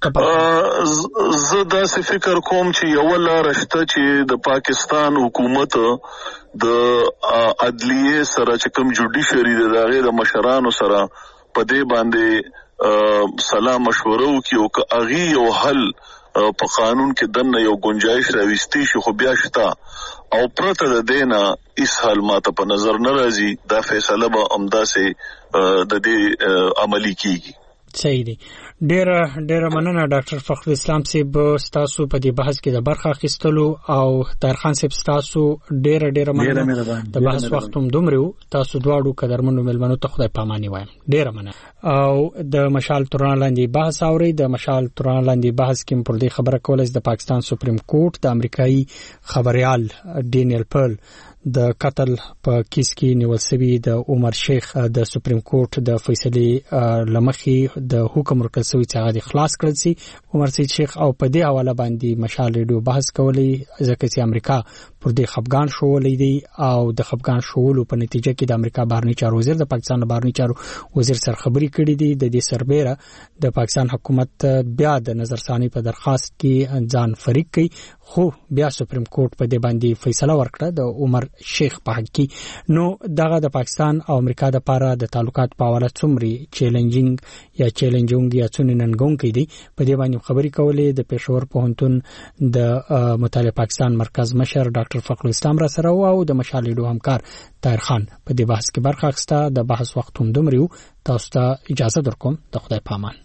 زه دا څه فکر کوم چې یو لار شته چې د پاکستان حکومت د عدلیه سره چې کوم جوډیشری د هغه د مشرانو سره په دې باندې سلام مشوره وکي او هغه یو حل په قانون کې دنه یو گنجائش راوستي شي خو بیا شته او پرته د دینه اس حل ماته په نظر ناراضي دا فیصله به امدا سي د دې عملی کیږي صحیح دی ډیر مننه ډاکټر فخر اسلام صاحب تاسو په دې بحث کې د برخه اخیستلو او طاهر خان صاحب تاسو ډیر مننه د بحث وخت هم دومره تاسو دواړو قدرمنو ملمنو ته خدای پاماني وایم ډیر مننه او د مشال توران لاندې بحث اوري د مشال توران لاندې بحث کې پر دې خبره کولای د پاکستان سپریم کورټ د امریکایي خبريال ډینیل پرل د قتل په کیس کې نیول شوی د عمر شیخ د سپریم کورټ د فیصله لمخي د حکم ورکړ شوی چې هغه خلاص کړل شي عمر شیخ او په دې حواله باندې مشال ریډیو بحث کولی ځکه چې امریکا پر دې خفګان شولې دی او د خفګان شولو په نتیجه کې د امریکا بهرنی چارو وزیر د پاکستان بهرنی چارو وزیر سره خبري کړې دي د دې سربېره د پاکستان حکومت بیا د نظرثانی په درخواست کې ځان فریق کړي خو بیا سپریم کورټ په دې باندې فیصله ورکړه د عمر شیخ په حق کې نو دغه د پاکستان او امریکا د لپاره د تعلقات په اړه څومره چیلنجینګ یا چیلنجونګ یا څونه ننګون کړي په دې باندې خبري کولې د پېښور پوهنتون د مطالعه پاکستان مرکز مشر ډاکټر فخر اسلام را سره او د مشال ریډیو همکار طاهر خان په دې بحث کې برخه اخیسته د بحث وخت هم دومره تاسو ته اجازه درکوم د خدای پامان